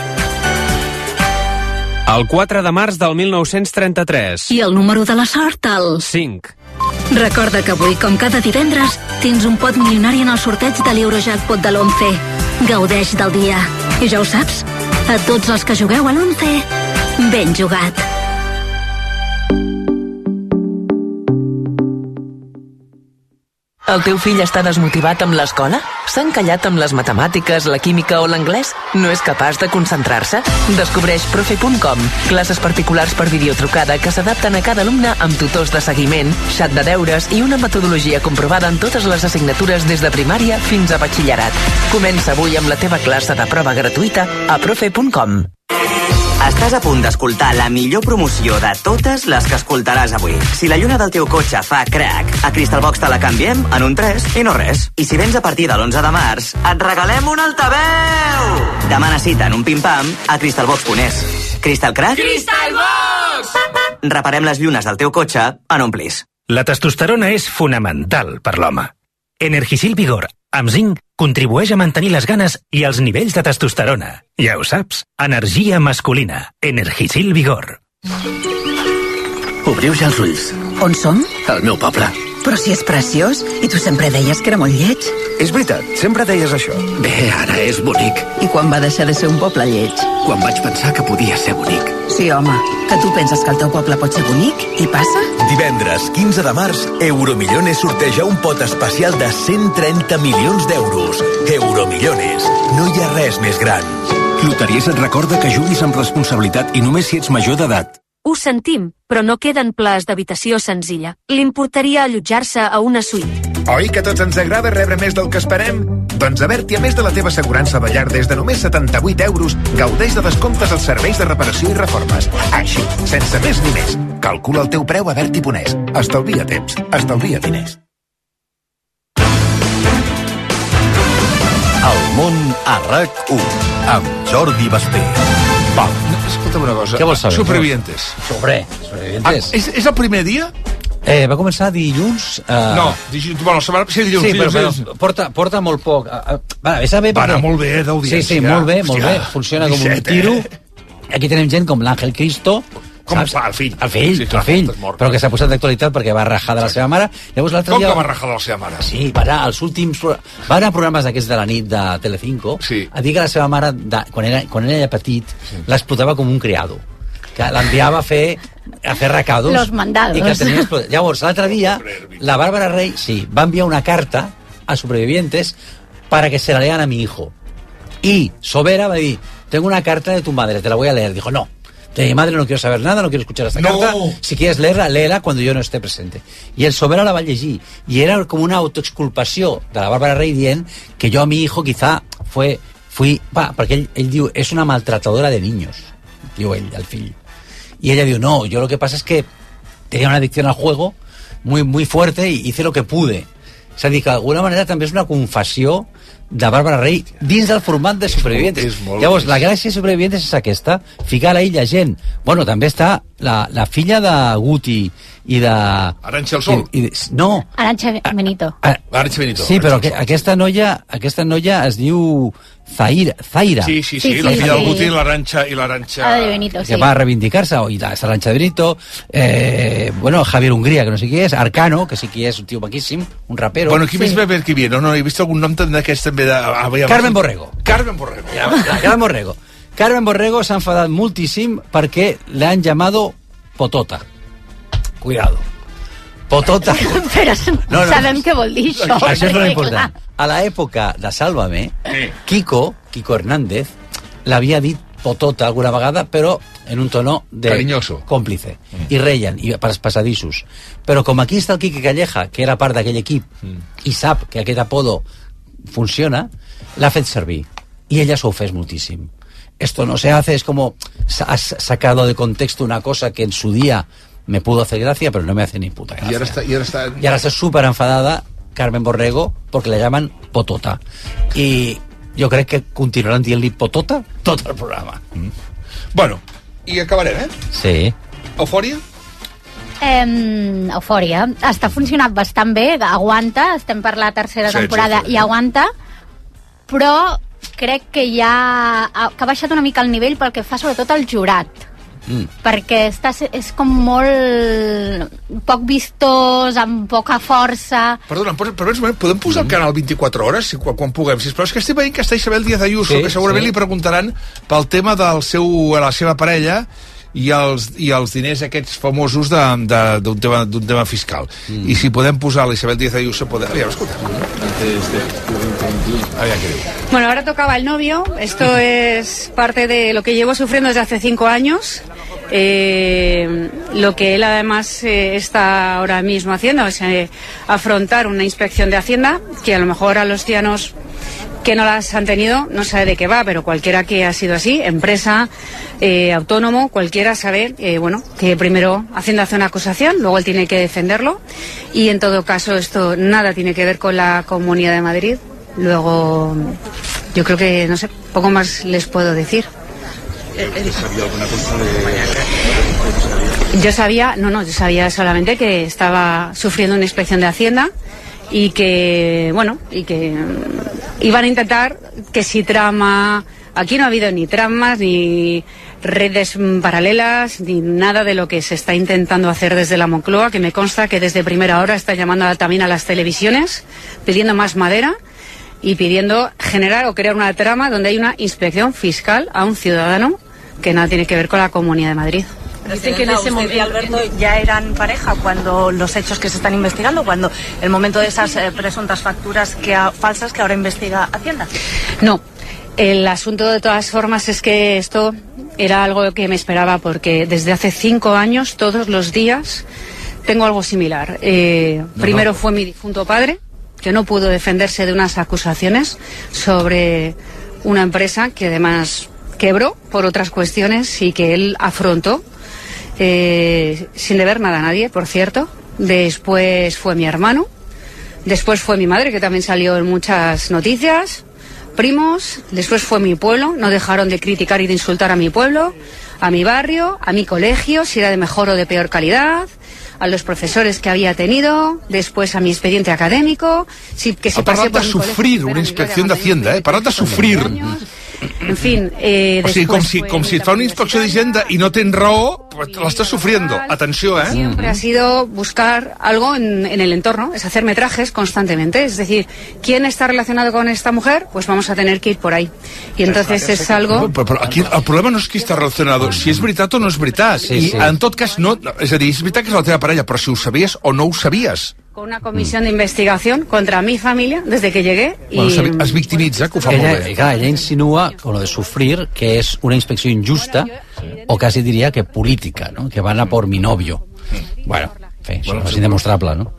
El 4 de març del 1933. I el número de la sort, el... 5. Recorda que avui, com cada divendres, tens un pot milionari en el sorteig de l'Eurojackpot de l'11. Gaudeix del dia. I ja ho saps, a tots els que jugueu a l'11, ben jugat. El teu fill està desmotivat amb l'escola? S'ha encallat amb les matemàtiques, la química o l'anglès? No és capaç de concentrar-se? Descobreix profe.com, classes particulars per videotrucada que s'adapten a cada alumne amb tutors de seguiment, xat de deures i una metodologia comprovada en totes les assignatures des de primària fins a batxillerat. Comença avui amb la teva classe de prova gratuïta a profe.com. Estàs a punt d'escoltar la millor promoció de totes les que escoltaràs avui. Si la lluna del teu cotxe fa crac, a Crystalbox te la canviem en un 3 i no res. I si vens a partir de l'11 de març, et regalem un altaveu! Demana cita en un pim-pam a crystalbox.es. Crystal Crack? Crystalbox! Reparem les llunes del teu cotxe en un plis. La testosterona és fonamental per l'home. Energisil Vigor, amb zinc, contribueix a mantenir les ganes i els nivells de testosterona. Ja ho saps, energia masculina. Energisil Vigor. Obriu ja els ulls. On som? Al meu poble. Però si és preciós, i tu sempre deies que era molt lleig. És veritat, sempre deies això. Bé, ara és bonic. I quan va deixar de ser un poble lleig? Quan vaig pensar que podia ser bonic. Sí, home, que tu penses que el teu poble pot ser bonic i passa? Divendres 15 de març, Euromillones sorteja un pot especial de 130 milions d'euros. Euromillones, no hi ha res més gran. Loteries et recorda que juguis amb responsabilitat i només si ets major d'edat. Ho sentim, però no queden plans d'habitació senzilla. L'importaria allotjar-se a una suite. Oi que a tots ens agrada rebre més del que esperem? Doncs Averti, a més de la teva assegurança de llar des de només 78 euros, gaudeix de descomptes als serveis de reparació i reformes. Així, sense més ni més. Calcula el teu preu a Averti.es. Estalvia temps, estalvia diners. El món a RAC1 amb Jordi Basté. Va, escolta'm una cosa. Què vols saber? Supervivientes. Supervivientes. És el primer dia? Va començar dilluns... No, bueno, la setmana... Sí, dilluns. Sí, però porta molt poc. Va saber perquè... Va anar molt bé d'audiència. Sí, molt bé. Funciona com un tiro. Aquí tenim gent com l'Àngel Cristo, saps? El fill. El fill, però que s'ha posat d'actualitat perquè va rajar de la seva mare. Llavors, l'altre dia... Com que va rajar de la seva mare? Sí, va anar als últims... Va anar a programes d'aquests de la nit de Telecinco a dir que la seva mare, quan era petit, l'explotava com un criado. Que l'enviava a fer recados. Los mandados. I que tenia... Llavors, l'altre dia, la Bárbara Rey, va enviar una carta a Supervivientes para que se la lean a mi hijo. Y Sobera va a decir, tengo una carta de tu madre, te la voy a leer. Dijo, no, de mi madre no quiero saber nada, no quiero escuchar esta carta. Si quieres leerla, léela cuando yo no esté presente. I el Sobera la va llegir. I era com una autoexculpació de la Bárbara Rey dient que yo a mi hijo quizá fui... perquè ell diu, és una maltratadora de niños, diu ell, el fill. Y ella dijo, no, yo lo que pasa es que tenía una adicción al juego muy, muy fuerte y hice lo que pude. És a dir, que d'alguna manera també és una confessió de Bàrbara Rey dins del format de Supervivientes. Llavors, la gràcia de Supervivientes és aquesta, ficar a ella gent. Bueno, també està la filla de Guti i de... Arantxa el Sol? No. Arantxa Benito. Arantxa Benito. Sí, però aquesta noia es diu Zaira. Sí, la filla del Guti i l'Arantxa... de Benito, sí. Que va a reivindicar-se, i l'Arantxa Benito, Javier Hungría, que no sé qui és, Arcano, que sí que és un tio maquíssim, un rapero. Bueno, qui més va ver qui viene? No, he vist algun nom d'aquest també de... Carmen Borrego. Carmen Borrego. Carmen Borrego s'ha enfadat moltíssim perquè l'han llamado Potota. Cuidado. Potota. Però sabem què vol dir això. Això és molt important. A l'època de Sálvame, Kiko Hernández l'havia dit Potota alguna vegada, però en un tono de cariñoso, còmplice, i reien, i passadissos. Però com aquí està el Quique Calleja, que era part d'aquell equip, i sap que aquest apodo funciona, l'ha fet servir. Y ella s'ha ofès moltíssim. Esto no se hace, es como has sacado de contexto una cosa que en su día me pudo hacer gracia, pero no me hace ni puta gracia. Y ahora está súper enfadada Carmen Borrego porque la llaman Potota. Y jo crec que continuaran dient-li Potota tot el programa. Bueno, i acabarem, Sí. Eufòria? Eufòria. Està funcionant bastant bé, aguanta, estem per la tercera temporada i aguanta, però crec que ja ha baixat una mica el nivell pel que fa sobretot al jurat. Perquè és com molt poc vistós, amb poca força. Perdona, però podem posar el canal 24 hores quan puguem, sisplau? És que estic veient que està Isabel Díaz Ayuso, que segurament li preguntaran pel tema de la seva parella i els diners aquests famosos d'un tema fiscal. I si podem posar la Isabel Díaz Ayuso, aviam, escolta. Bueno, ahora tocaba el novio. Esto es parte de lo que llevo sufriendo desde hace 5 años. Lo que él además está ahora mismo haciendo es afrontar una inspección de Hacienda, que a lo mejor a los ciudadanos que no las han tenido no sabe de qué va, pero cualquiera que ha sido así, empresa, autónomo, cualquiera sabe que primero Hacienda hace una acusación, luego él tiene que defenderlo, y en todo caso esto nada tiene que ver con la Comunidad de Madrid. Luego yo creo que, no sé, poco más les puedo decir. ¿Sabía alguna cosa Yo sabía solamente que estaba sufriendo una inspección de Hacienda y que iban a intentar que si trama... Aquí no ha habido ni tramas, ni redes paralelas, ni nada de lo que se está intentando hacer desde la Moncloa, que me consta que desde primera hora está llamando también a las televisiones, pidiendo más madera y pidiendo generar o crear una trama donde hay una inspección fiscal a un ciudadano que nada tiene que ver con la Comunidad de Madrid. Dice que en ese momento, Alberto, ya eran pareja cuando los hechos que se están investigando, cuando el momento de esas presuntas facturas falsas que ahora investiga Hacienda. No, el asunto de todas formas es que esto era algo que me esperaba, porque desde hace 5 años, todos los días, tengo algo similar. Primero fue mi difunto padre, que no pudo defenderse de unas acusaciones sobre una empresa que además quebró por otras cuestiones y que él afrontó sin deber nada a nadie, por cierto. Después fue mi hermano, después fue mi madre, que también salió en muchas noticias, primos, después fue mi pueblo, no dejaron de criticar y de insultar a mi pueblo, a mi barrio, a mi colegio, si era de mejor o de peor calidad, a los profesores que había tenido, después a mi expediente académico, ha parlat de sufrir una inspección de Hacienda, ha parlat de sufrir. En fin, o sigui, com si et fa una inspecció d'Hisenda i no tens raó, pues l'estàs sufriendo. Atenció, Siempre ha sido buscar algo en el entorno, es hacerme trajes constantemente. Es decir, ¿quién está relacionado con esta mujer? Pues vamos a tener que ir por ahí. Y entonces es algo... Però aquí el problema no és qui està relacionat, si és veritat o no és veritat. I en tot cas, no, és a dir, és veritat que és la teva parella, però si ho sabies o no ho sabies. Con una comisión de investigación contra mi familia desde que llegué. Bueno, es victimitza, que ho fa molt bé. Ella insinúa, con lo de sufrir, que es una inspecció injusta, o casi diría que política, ¿no? Que van a por mi novio. Bueno, això és indemostrable, no?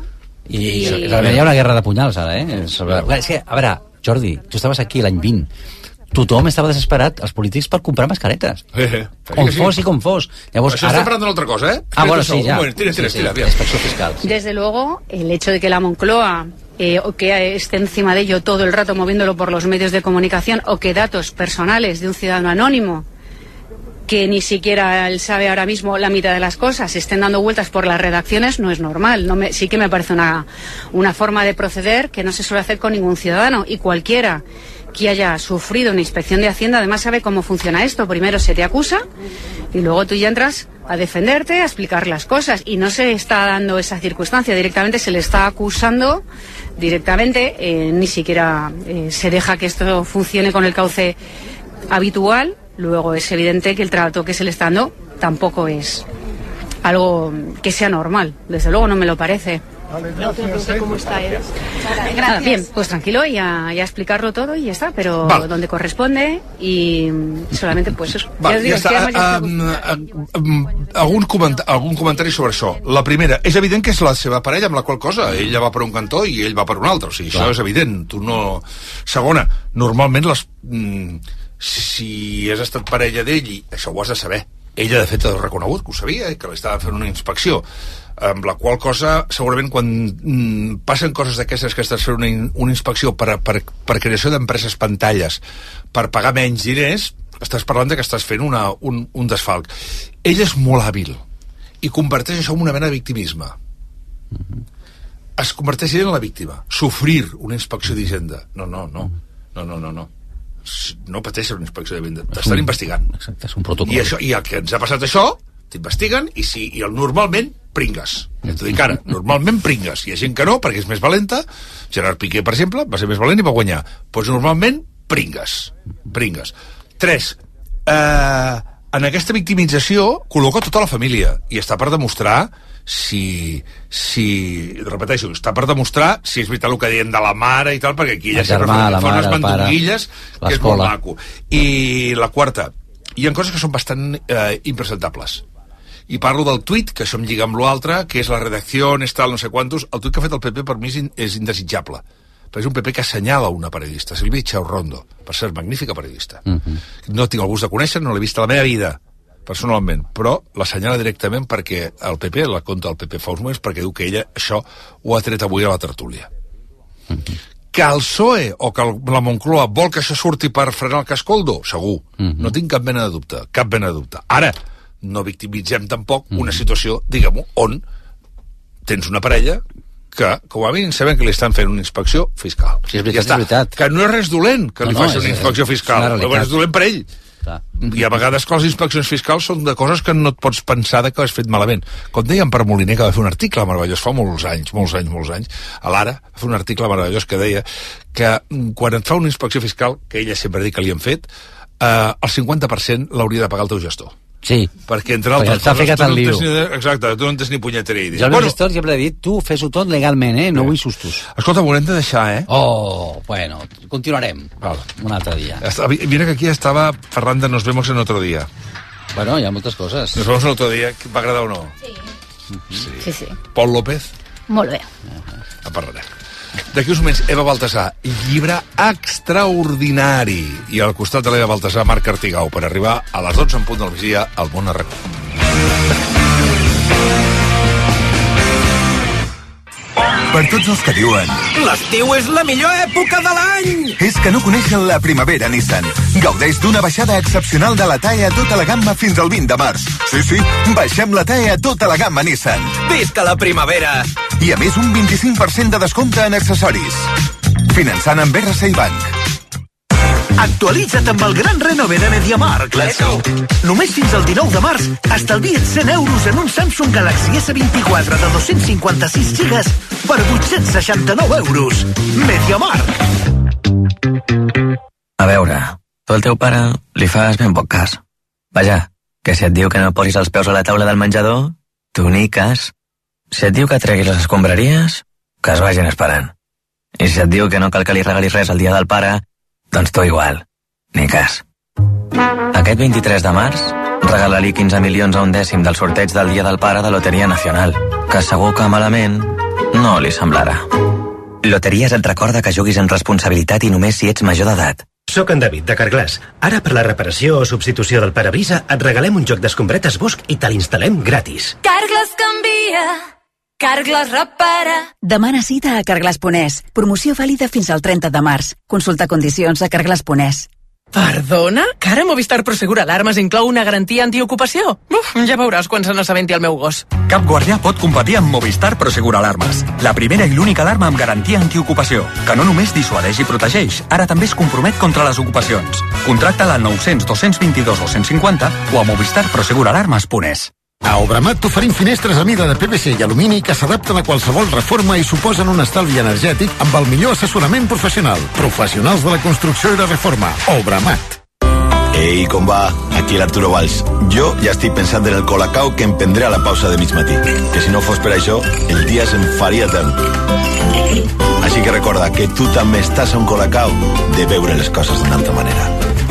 I realment hi ha una guerra de punyals, ara, És que, a veure, Jordi, tu estaves aquí l'any 20, tothom estava desesperat, els polítics, per comprar mascaretes. Fos i com fos. Llavors, això estem parlant d'una altra cosa, bueno, sí, ja. Tira. Inspecció fiscal. Desde luego, el hecho de que la Moncloa o que esté encima de ello todo el rato moviéndolo por los medios de comunicación, o que datos personales de un ciudadano anónimo que ni siquiera él sabe ahora mismo la mitad de las cosas, estén dando vueltas por las redacciones, no es normal. Sí que me parece una forma de proceder que no se suele hacer con ningún ciudadano, y cualquiera que haya sufrido una inspección de Hacienda además sabe cómo funciona esto. Primero se te acusa y luego tú ya entras a defenderte, a explicar las cosas, y no se está dando esa circunstancia, directamente se le está acusando directamente, ni siquiera se deja que esto funcione con el cauce habitual. Luego es evidente que el trato que se le está dando tampoco es algo que sea normal, desde luego no me lo parece. ¿Cómo está él? Bien, pues tranquilo, ya explicarlo todo y ya está, pero donde corresponde y solamente pues eso. Algun comentari sobre això. La primera, és evident que és la seva parella, amb la qual cosa ella va per un cantó i ell va per un altre, o sigui, això és evident, tu no... Segona, normalment si has estat parella d'ell, i això ho has de saber, ella de fet ha reconegut que ho sabia i que li estava fent una inspecció, amb la qual cosa segurament quan passen coses d'aquestes que estàs fent una inspecció per creació d'empreses pantalles per pagar menys diners, estàs parlant de que estàs fent un desfalc. Ell és molt hàbil i converteix això en una mena de victimisme. Es converteix ell en la víctima. Sofrir una inspecció d'Hisenda. No pateixes una inspecció d'Hisenda. T'estan investigant. Exacte, és un protocol. I el que ens ha passat això, t'investiguen i normalment pringues. Ja t'ho dic ara, normalment pringues. Hi ha gent que no, perquè és més valenta. Gerard Piqué, per exemple, va ser més valent i va guanyar. Doncs normalment pringues. 3. En aquesta victimització col·loca tota la família i està per demostrar repeteixo, està per demostrar si és veritat el que deien de la mare i tal, perquè aquí ella sempre fa unes mandonguilles que és molt maco. I la quarta, hi ha coses que són bastant impresentables. I parlo del tuit, que això em lliga amb l'altre, que és la redacció, no sé quantos. El tuit que ha fet el PP per mi és indesitjable. Però és un PP que assenyala una periodista, Sílvia Chaurrondo, per ser magnífica periodista. No tinc el gust de conèixer, no l'he vist a la meva vida, personalment, però l'assenyala directament perquè el PP, la conta del PP fa uns moments, perquè diu que ella això ho ha tret avui a la tertúlia. Que el PSOE o que la Moncloa vol que això surti per frenar el Cascoldo? Segur. No tinc cap mena de dubte. Ara, no victimitzem tampoc una situació, diguem-ho, on tens una parella que, com a mínim, sabem que li estan fent una inspecció fiscal. Sí, és veritat, és veritat. Que no és res dolent que li facin una inspecció fiscal, és dolent per ell. I a vegades que les inspeccions fiscals són de coses que no et pots pensar que has fet malament. Com deien per Moliner, que va fer un article meravellós fa molts anys, a l'Ara va fer un article meravellós que deia que quan et fa una inspecció fiscal, que ella sempre diu que li han fet, el 50% l'hauria de pagar el teu gestor. Sí. Perquè entre altres coses exacte, tu no en tens ni punyetera idea. Jo al meu gestor sempre he dit, tu fes-ho tot legalment, no vull sustos. Escolta, m'ho hem de deixar, Bueno, continuarem un altre dia. Mira que aquí estava parlant de Nos vemos en otro día. Bueno, hi ha moltes coses. Nos vemos en otro día, va agradar o no? Sí. Pol López? Molt bé. A parlarem. D'aquí uns moments, Eva Baltasar, llibre extraordinari. I al costat de l'Eva Baltasar, Marc Artigau, per arribar a les 12 en punt del migdia al Món Arracó. Per tots els que diuen l'estiu és la millor època de l'any! És que no coneixen la primavera Nissan. Gaudeix d'una baixada excepcional de la TAE a tota la gamma fins al 20 de març. Sí, baixem la TAE a tota la gamma Nissan. Visca la primavera! I a més un 25% de descompte en accessoris. Finançant amb RCI Bank. Actualitza't amb el gran renove de MediaMarkt. Let's go! Només fins al 19 de març estalvia't 100 euros en un Samsung Galaxy S24 de 256 gigas per 869 euros. MediaMarkt. A veure, tu al teu pare li fas ben poc cas. Vaja, que si et diu que no posis els peus a la taula del menjador, tu ni cas. Si et diu que treguis les escombraries, que es vagin esperant. I si et diu que no cal que li regalis res el dia del pare, doncs tu igual, ni cas. Aquest 23 de març, regala-li 15 milions a un dècim del sorteig del Dia del Pare de Loteria Nacional, que segur que malament no li semblarà. Loteries et recorda que juguis amb responsabilitat i només si ets major d'edat. Soc en David, de Carglass. Ara, per la reparació o substitució del parabrisa, et regalem un joc d'escombretes Bosch i te l'instal·lem gratis. Carglass canvia. Carglass repara. Demana cita a Carglass.es. Promoció vàlida fins al 30 de març. Consulta condicions a Carglass.es. Perdona? Que ara Movistar Prosegur Alarmes inclou una garantia antiocupació? Ja veuràs quan se n'assabenti el meu gos. Cap guardià pot competir amb Movistar Prosegur Alarmes. La primera i l'única alarma amb garantia antiocupació, que no només dissuadeix i protegeix, ara també es compromet contra les ocupacions. Contracta-la al 900 222 250 o a movistarproseguralarmes.es. A Obramat t'oferim finestres a mida de PVC i alumini que s'adapten a qualsevol reforma i suposen un estalvi energètic amb el millor assessorament professional. Professionals de la construcció i la reforma. Obramat. Ei, com va? Aquí aquí l'Arturo Valls. Jo ja estic pensant en el colacao que em prendré a la pausa de mig matí, que si no fos per això, el dia se'm faria etern. Així que recorda que tu també estàs a un colacao de veure les coses d'una altra manera.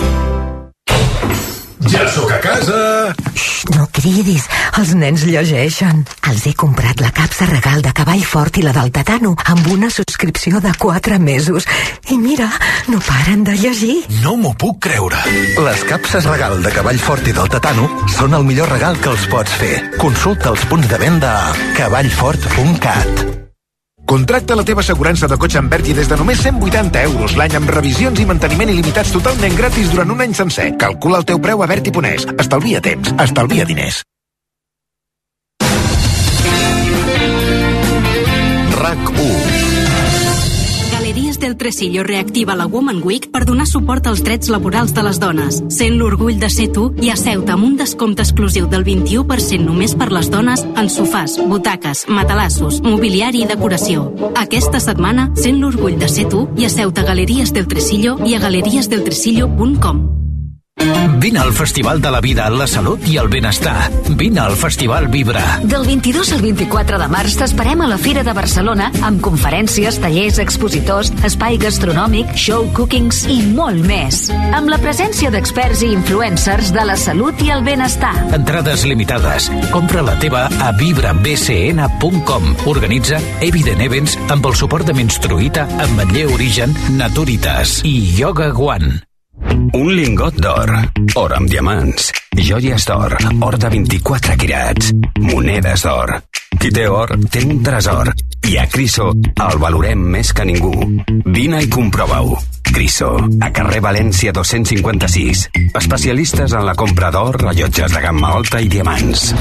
Ja sóc a casa! No cridis, els nens llegeixen. Els he comprat la capsa regal de Cavall Fort i la del Tetano amb una subscripció de 4 mesos. I mira, no paren de llegir. No m'ho puc creure. Les capses regal de Cavall Fort i del Tetano són el millor regal que els pots fer. Consulta els punts de venda a cavallfort.cat. Contracta la teva assegurança de cotxe amb Verti des de només 180 euros l'any amb revisions i manteniment il·limitats totalment gratis durant un any sencer. Calcula el teu preu a Verti.es. Estalvia temps, estalvia diners. RAC1. Galeries del Tresillo reactiva la Woman Week per donar suport als drets laborals de les dones. Sent l'orgull de ser tu i a Ceuta amb un descompte exclusiu del 21% només per les dones en sofàs, butaques, matalassos, mobiliari i decoració. Aquesta setmana, sent l'orgull de ser tu i a Ceuta Galeries del Tresillo i a galeriesdeltresillo.com. Vine al Festival de la Vida, la Salut i el Benestar. Vine al Festival Vibra. Del 22 al 24 de març t'esperem a la Fira de Barcelona amb conferències, tallers, expositors, espai gastronòmic, show cookings i molt més. Amb la presència d'experts i influencers de la salut i el benestar. Entrades limitades. Compra la teva a vibrabcn.com. Organitza Evident Events amb el suport de Menstruïta, Ametller Origen, Naturitas i Yoga One. Un lingot d'or, or amb diamants, joies d'or, or de 24 quirats, monedes d'or. Qui té or, té un tresor. I a Criso el valorem més que ningú. Vine i comprova-ho. Criso, a carrer València 256. Especialistes en la compra d'or, rellotges de gamma alta i diamants.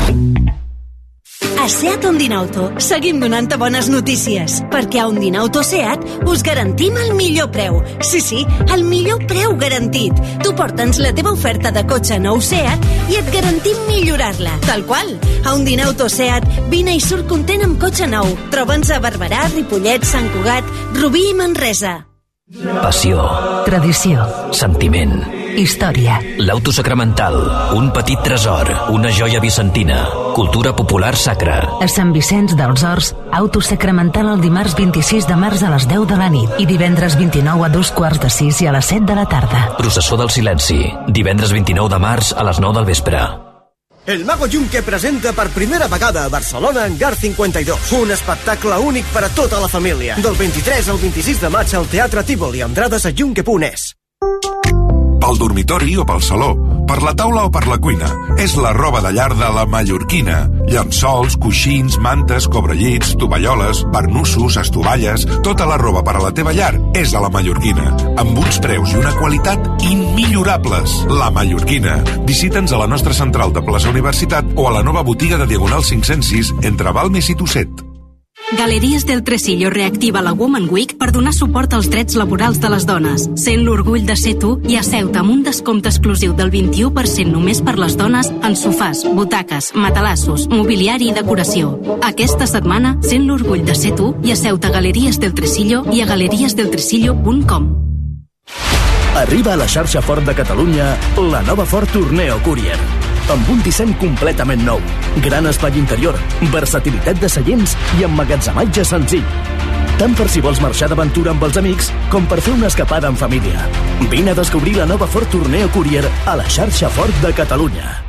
A Seat Ondinauto seguim donant-te bones notícies, perquè a Ondinauto Seat us garantim el millor preu. Sí, el millor preu garantit. Tu porta'ns la teva oferta de cotxe nou Seat i et garantim millorar-la, tal qual. A Ondinauto Seat, vine i surt content amb cotxe nou. Troba'ns a Barberà, Ripollet, Sant Cugat, Rubí i Manresa. Passió, tradició, sentiment, història. l'Auto Sacramental, un petit tresor, una joia vicentina, cultura popular sacra. A Sant Vicenç dels Horts, Auto Sacramental el dimarts 26 de març a les 10 de la nit i divendres 29 a 2:45 i a les 7 de la tarda. Processó del Silenci, divendres 29 de març a les 9 del vespre. El Mago Yunque presenta per primera vegada a Barcelona Hangar 52, un espectacle únic per a tota la família. Del 23 al 26 de maig al Teatre Tívoli, entrades a yunque.es. Pel dormitori o pel saló, per la taula o per la cuina. És la roba de llar de la Mallorquina. Llençols, coixins, mantes, cobrellits, tovalloles, barnussos, estovalles... Tota la roba per a la teva llar és a la Mallorquina. Amb uns preus i una qualitat immillorables. La Mallorquina. Visita'ns a la nostra central de plaça Universitat o a la nova botiga de Diagonal 506 entre Balmes i Tusset. Galeries del Tresillo reactiva la Woman Week per donar suport als drets laborals de les dones. Sent l'orgull de ser tu i a Ceuta amb un descompte exclusiu del 21% només per les dones en sofàs, butaques, matalassos, mobiliari i decoració. Aquesta setmana, sent l'orgull de ser tu i a Ceuta Galeries del Tresillo i a galeriesdeltresillo.com. Arriba a la xarxa Ford de Catalunya la nova Ford Tourneo Courier. Amb un disseny completament nou, gran espai interior, versatilitat de seients i emmagatzematge senzill. Tant per si vols marxar d'aventura amb els amics com per fer una escapada en família. Vine a descobrir la nova Ford Tourneo Courier a la xarxa Ford de Catalunya.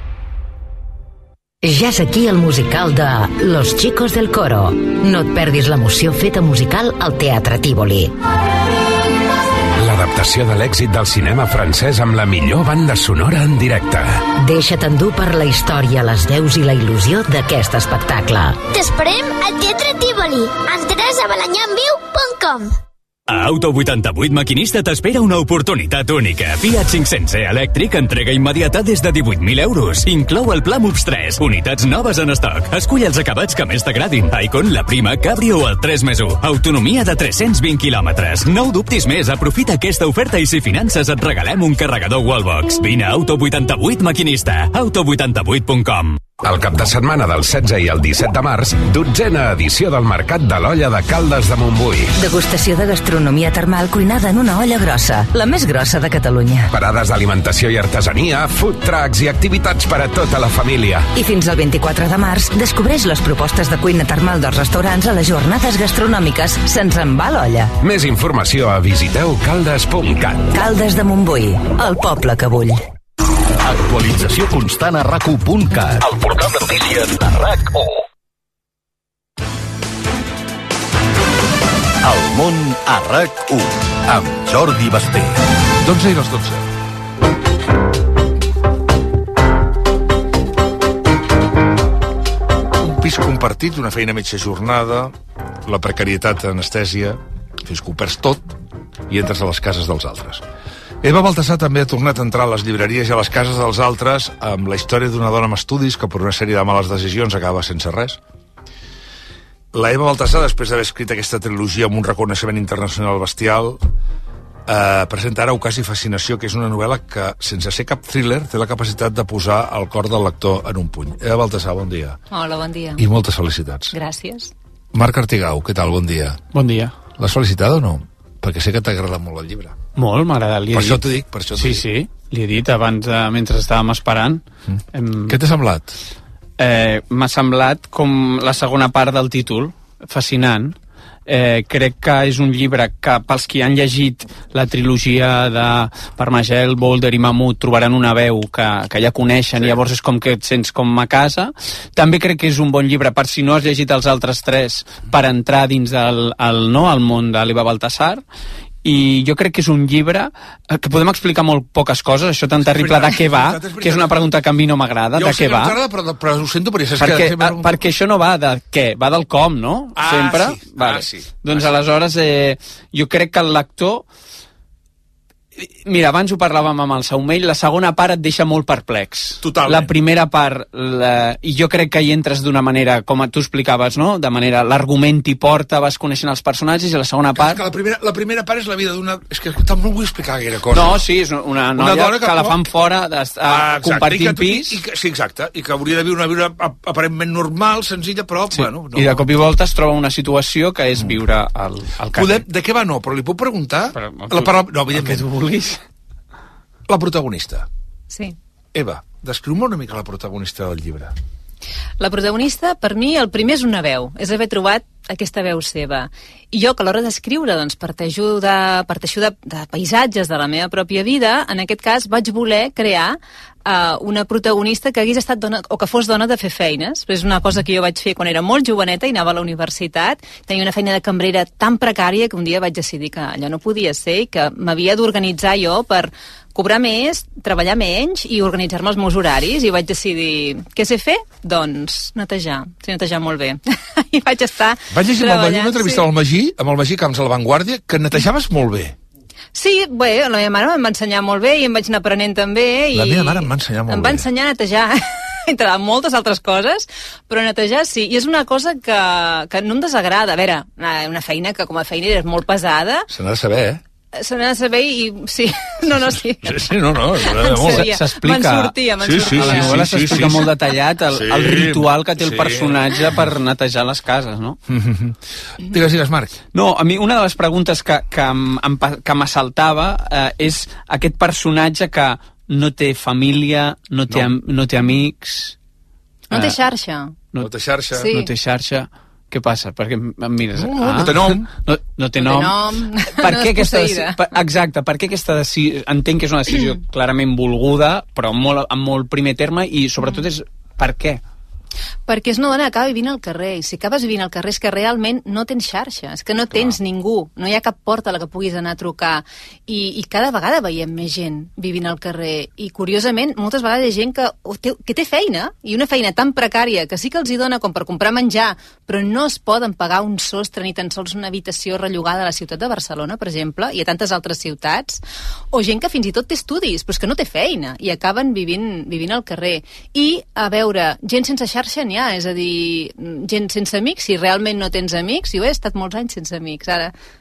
Ja és aquí el musical de Los Chicos del Coro. No et perdis l'emoció feta musical al Teatre Tívoli. L'adaptació de l'èxit del cinema francès amb la millor banda sonora en directe. Deixa't endur per la història, les veus i la il·lusió d'aquest espectacle. T'esperem al Teatre Tívoli. Entrades a balanyamviu.com. A Auto 88 Maquinista t'espera una oportunitat única. Fiat 500e elèctric, entrega immediata des de 18.000 euros. Inclou el Pla MUPS 3, unitats noves en estoc. Escull els acabats que més t'agradin. Icon, la Prima, Cabrio o el 3+1. Autonomia de 320 quilòmetres. No ho dubtis més, aprofita aquesta oferta i si finances et regalem un carregador Wallbox. Vine a Auto 88 Maquinista. Auto88.com. El cap de setmana del 16 i el 17 de març, 12a edició del Mercat de l'Olla de Caldes de Montbui. Degustació de gastronomia termal cuinada en una olla grossa, la més grossa de Catalunya. Parades d'alimentació i artesania, food trucks i activitats per a tota la família. I fins al 24 de març, descobreix les propostes de cuina termal dels restaurants a les jornades gastronòmiques. Se'ns en va l'olla. Més informació a visiteu caldes.cat. Caldes de Montbui, el poble que vull. Actualització constant a RAC1.cat. El portal de notícies de RAC1. El món a RAC1 amb Jordi Basté. 12 i les 12. Un pis compartit, una feina mitja jornada, la precarietat anestèsia, fins que ho perds tot i entres a les cases dels altres. Eva Baltasar també ha tornat a entrar a les llibreries i a les cases dels altres amb la història d'una dona amb estudis que per una sèrie de males decisions acaba sense res. La Eva Baltasar, després d'haver escrit aquesta trilogia amb un reconeixement internacional bestial, presenta ara Ocasi Fascinació, que és una novel·la que, sense ser cap thriller, té la capacitat de posar el cor del lector en un puny. Eva Baltasar, bon dia. Hola, bon dia. I moltes felicitats. Gràcies. Marc Artigau, què tal? Bon dia. Bon dia. L'has felicitat o no? Perquè sé que t'ha agradat molt el llibre. Molt, m'ha agradat. Per això t'ho dic, per això t'ho dic. Sí, li he dit abans, mentre estàvem esperant. Què t'ha semblat? M'ha semblat com la segona part del títol, fascinant. Crec que és un llibre que pels qui han llegit la trilogia de Parmagel, Boulder i Mamut trobaran una veu que ja coneixen, i llavors és com que et sents com a casa. També crec que és un bon llibre per si no has llegit els altres tres, per entrar dins el món de l'Eva Baltasar. I jo crec que és un llibre que podem explicar molt poques coses, això tan terrible de què va, que és una pregunta que a mi no m'agrada, de què va. Però ho sento, perquè això no va de què, va del com, no? Sempre? Sí. Vale. Sí. Doncs aleshores jo crec que el lector... Mira, abans ho parlàvem amb el Saumell, la segona part et deixa molt perplex. Totalment. La primera part, i jo crec que hi entres d'una manera, com tu explicaves, no? De manera, l'argument t'hi porta, vas coneixent els personatges, i la segona part... La primera part és la vida d'una... És que tampoc vull explicar gaire cosa. No, sí, és una noia que la fan fora, compartint pis... Sí, exacte, i que hauria de viure una vida aparentment normal, senzilla, però... Sí. Bueno, no. I de cop i volta es troba una situació que és viure al carrer. De què va no, però li puc preguntar? No, evidentment. La protagonista. Sí. Eva, descriu-me una mica la protagonista del llibre. La protagonista, per mi, el primer és una veu. És haver trobat aquesta veu seva. I jo, que a l'hora d'escriure, doncs, parteixo de paisatges de la meva pròpia vida, en aquest cas vaig voler crear una protagonista que hagués estat dona, o que fos dona de fer feines. És una cosa que jo vaig fer quan era molt joveneta i anava a la universitat. Tenia una feina de cambrera tan precària que un dia vaig decidir que allò no podia ser i que m'havia d'organitzar jo per cobrar més, treballar menys i organitzar-me els meus horaris, i vaig decidir què sé fer? Doncs netejar. Sé netejar molt bé. I vaig estar treballant... Una entrevista amb el Magí Camps a La Vanguardia, que netejaves molt bé. Sí, bé, la meva mare em va ensenyar molt bé i em vaig anar aprenent també. La meva mare em va ensenyar molt bé. Em va ensenyar a netejar, entre moltes altres coses, però netejar sí. I és una cosa que no em desagrada. A veure, una feina que com a feina és molt pesada. Se n'ha de saber, Se n'ha de saber i... Sí, sí. Sí, no. S'explica. Me'n sortia. A la novel·la s'explica molt detallat el ritual que té el personatge per netejar les cases, no? Digues, Marc. No, a mi una de les preguntes que m'assaltava és aquest personatge que no té família, no té amics... No té xarxa. No té xarxa. No té xarxa. Què passa? Perquè em mires... No té nom. No té nom. Per què aquesta exacte, per què aquesta decisió... Entenc que és una decisió clarament volguda, però en molt primer terme, i sobretot és per què? Perquè és una dona que acaba vivint al carrer, i si acabes vivint al carrer és que realment no tens xarxa, és que no tens ningú, no hi ha cap porta a la que puguis anar a trucar, i cada vegada veiem més gent vivint al carrer, i curiosament moltes vegades hi ha gent que té feina, i una feina tan precària que sí que els hi dona com per comprar menjar, però no es poden pagar un sostre ni tan sols una habitació rellogada a la ciutat de Barcelona, per exemple, i a tantes altres ciutats, o gent que fins i tot té estudis, però és que no té feina, i acaben vivint al carrer. I, a veure, gent sense xarxa n'hi ha, és a dir, gent sense amics, si realment no tens amics, jo he estat molts anys sense amics, ara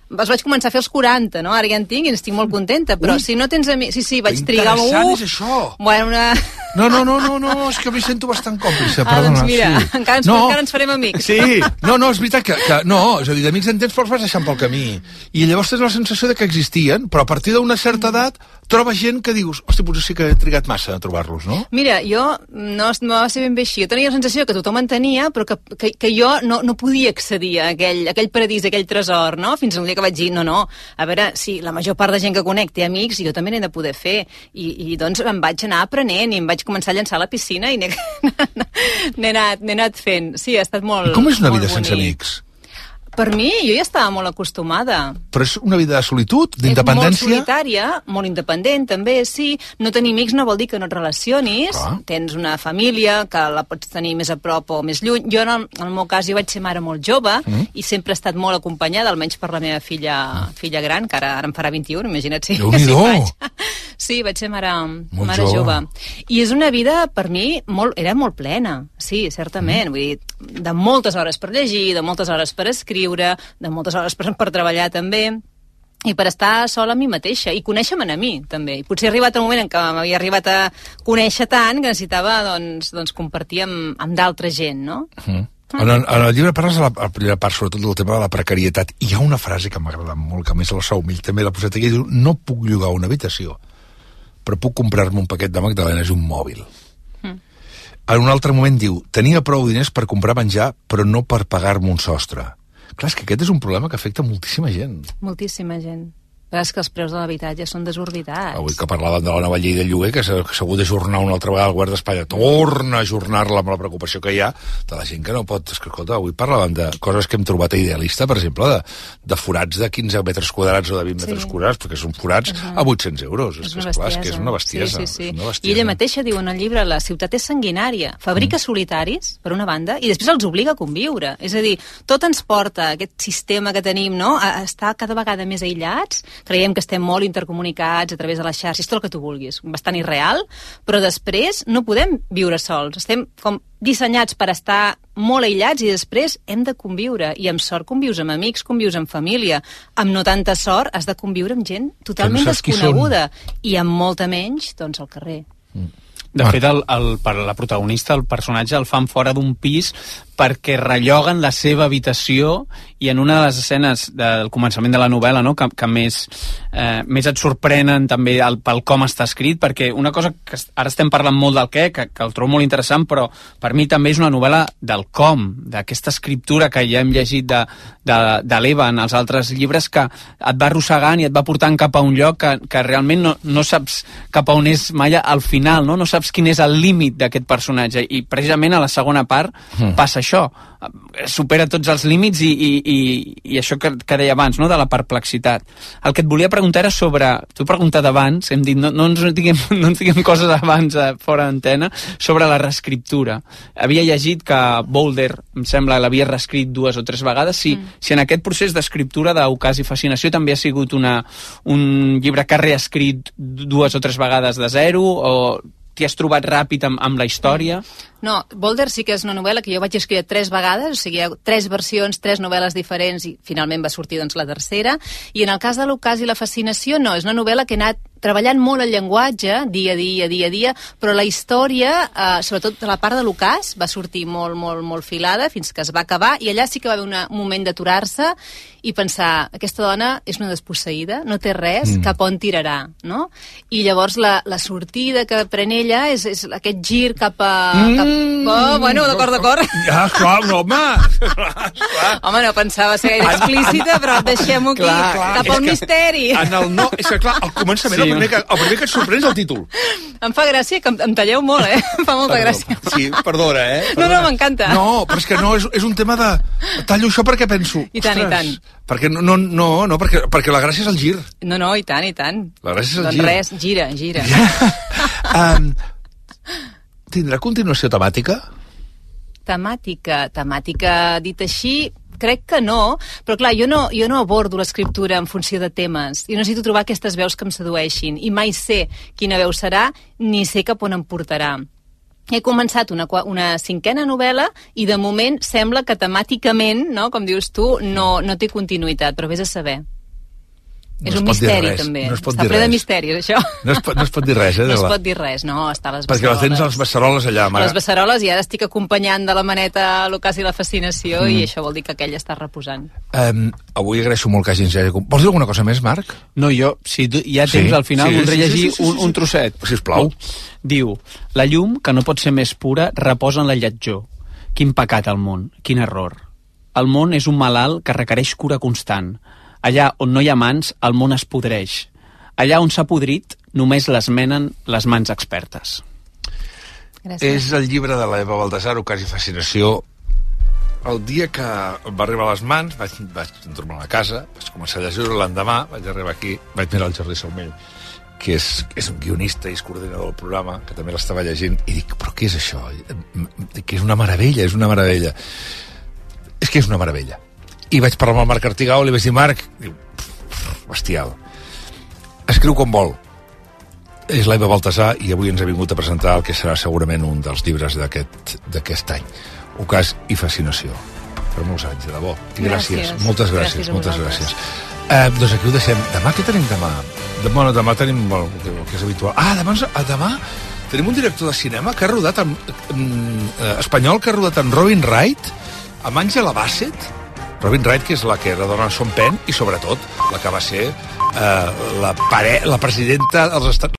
els vaig començar a fer als 40, no? Ara ja en tinc i estic molt contenta, però si no tens amics... Sí, vaig trigar... Interessant és això! Bueno, No, és que m'hi sento bastant còmplice, perdona. Doncs mira, encara ens farem amics. Sí, no, és veritat que no, és a dir, d'amics en temps però els vas deixant pel camí. I llavors tens la sensació de que existien, però a partir d'una certa edat trobes gent que dius, hosti, potser sí que he trigat massa a trobar-los, no? Mira, jo no va ser ben bé així. Jo tenia la sensació que tothom en tenia, però que jo no podia accedir a aquell paradís, a aquell tresor, no? Fins un dia que vaig dir, no, a veure, sí, la major part de gent que conec té amics i jo també n'he de poder fer. I doncs em vaig anar aprenent i em vaig començar a llançar a la piscina i n'he anat fent. Sí, ha estat molt... I com és una vida sense amics? Per mi, jo ja estava molt acostumada. Però és una vida de solitud, d'independència? Molt solitària, molt independent, també, sí. No tenir amics no vol dir que no et relacionis. Tens una família que la pots tenir més a prop o més lluny. Jo, en el meu cas, jo vaig ser mare molt jove i sempre he estat molt acompanyada, almenys per la meva filla gran, que ara em farà 21, imagina't si faig. Sí, vaig ser mare jove. I és una vida, per mi, era molt plena. Sí, certament. Vull dir, de moltes hores per llegir, de moltes hores per escriure, de moltes hores per treballar també, i per estar sola a mi mateixa, i conèixer-me a mi, també. I potser ha arribat el moment en què m'havia arribat a conèixer tant que necessitava doncs, compartir amb d'altra gent, no? En el llibre parles a la primera part, sobretot del tema de la precarietat, i hi ha una frase que m'agrada molt, que a més el Saumell també l'ha posat aquí, diu, no puc llogar una habitació, però puc comprar-me un paquet de magdalenes i un mòbil. En un altre moment diu, tenia prou diners per comprar menjar, però no per pagar-me un sostre. Clar, és que aquest és un problema que afecta moltíssima gent. Moltíssima gent. Però és que els preus de l'habitatge són desorbitats. Avui que parlàvem de la nova llei de lloguer, que s'ha hagut d'ajornar una altra vegada el govern d'Espanya, torna a ajornar-la amb la preocupació que hi ha de la gent que no pot... Escolta, avui parlàvem de coses que hem trobat a Idealista, per exemple, de forats de 15 metres quadrats o de 20 metres quadrats, perquè són forats a 800 euros. És que és una bestiesa. Sí. I ella mateixa diu en el llibre, la ciutat és sanguinària, fabrica solitaris, per una banda, i després els obliga a conviure. És a dir, tot ens porta aquest sistema que tenim, no?, a estar cada vegada més aïllats. Creiem que estem molt intercomunicats a través de les xarxes, tot el que tu vulguis, bastant irreal, però després no podem viure sols. Estem com dissenyats per estar molt aïllats i després hem de conviure. I amb sort convius amb amics, convius amb família. Amb no tanta sort has de conviure amb gent totalment desconeguda. I amb molta menys, doncs, al carrer. De fet, per la protagonista, el personatge el fan fora d'un pis perquè relloguen la seva habitació, i en una de les escenes del començament de la novel·la, no?, que més et sorprenen també pel com està escrit, perquè una cosa que ara estem parlant molt del què, que el trobo molt interessant, però per mi també és una novel·la del com, d'aquesta escriptura que ja hem llegit de l'Eva en els altres llibres, que et va arrossegant i et va portant cap a un lloc que realment no saps cap a on és mai al final, no saps quin és el límit d'aquest personatge, i precisament a la segona part passa això, supera tots els límits i això que deia abans, no?, de la perplexitat. El que et volia preguntar era sobre, t'ho he preguntat abans, hem dit no ens diguem coses abans fora d'antena, sobre la reescriptura. Havia llegit que Boulder, em sembla, l'havia reescrit 2 o 3 vegades. Si en aquest procés d'escriptura d'Ocàs i Fascinació també ha sigut un llibre que ha reescrit 2 o 3 vegades de zero, o t'hi has trobat ràpid amb la història? No, Boulder sí que és una novel·la que jo vaig escriure 3 vegades, o sigui, hi ha 3 versions, 3 novel·les diferents, i finalment va sortir doncs la tercera. I en el cas de l'Ocàs i la Fascinació, no, és una novel·la que he anat treballant molt el llenguatge, dia a dia, però la història, sobretot la part de l'Ocàs, va sortir molt filada fins que es va acabar, i allà sí que va haver un moment d'aturar-se i pensar, aquesta dona és una desposseïda, no té res, cap on tirarà, no? I llavors la sortida que pren ella és aquest gir cap a... bueno, d'acord. Ja, clar, home! Home, no pensava ser gaire explícita, però deixem-ho aquí, cap al misteri. És que clar, al començament, el primer que et sorprèn és el títol. Em fa gràcia que em talleu molt, em fa molta gràcia. Sí, perdona, No, m'encanta. No, però és que no, és un tema de... Tallo això perquè penso... I tant. Perquè perquè la gràcia és el gir. No, i tant. La gràcia és el gir. Doncs res, gira. Tindrà continuació temàtica? Temàtica dit així, crec que no, però clar, jo no abordo l'escriptura en funció de temes. Jo necessito trobar aquestes veus que em sedueixin, i mai sé quina veu serà, ni sé cap on em portarà. He començat una 5a novel·la i de moment sembla que temàticament, no, com dius tu, no té continuïtat, però vés a saber. És un misteri, també. Està ple de misteris, això. No es pot dir res, No es pot dir res, no? Està a les Perquè la tens a les beceroles allà, mare. Les beceroles, i ara estic acompanyant de la maneta l'ocàs i la fascinació, i això vol dir que aquella està reposant. Avui agraeixo molt que hagin... Vols dir alguna cosa més, Marc? No, jo, si hi ha temps, al final voldré llegir un trosset. Sisplau. Diu, la llum, que no pot ser més pura, reposa en la lletjor. Quin pecat al món, quin error. El món és un malalt que requereix cura constant. Allà on no hi ha mans, el món es podreix. Allà on s'ha podrit, només les menen les mans expertes. Gràcies. És el llibre de l'Eva Baltasar, Ocàs i Fascinació. El dia que em va arribar a les mans, vaig tornar a la casa, vaig començar a llegir-ho l'endemà, vaig arribar aquí, vaig mirar el Jordi Salmell, que és un guionista i és coordinador del programa, que també l'estava llegint, i dic, però què és això? Que és una meravella, és una meravella. És que és una meravella. I vaig parlar amb el Marc Artigau, li vaig dir, Marc, diu, bestial. Escriu com vol. És l'Eva Baltasar i avui ens ha vingut a presentar el que serà segurament un dels llibres d'aquest any. Ocàs i Fascinació. Per molts anys, de debò. I gràcies. Moltes gràcies. Moltes gràcies. Doncs aquí ho deixem. Demà què tenim demà? Demà tenim el que és habitual. Demà tenim un director de cinema que ha rodat espanyol, que ha rodat amb Robin Wright, amb Angela Bassett. Robin Wright, que és la que era dona de Sean Penn, i sobretot la que va ser la presidenta dels Estats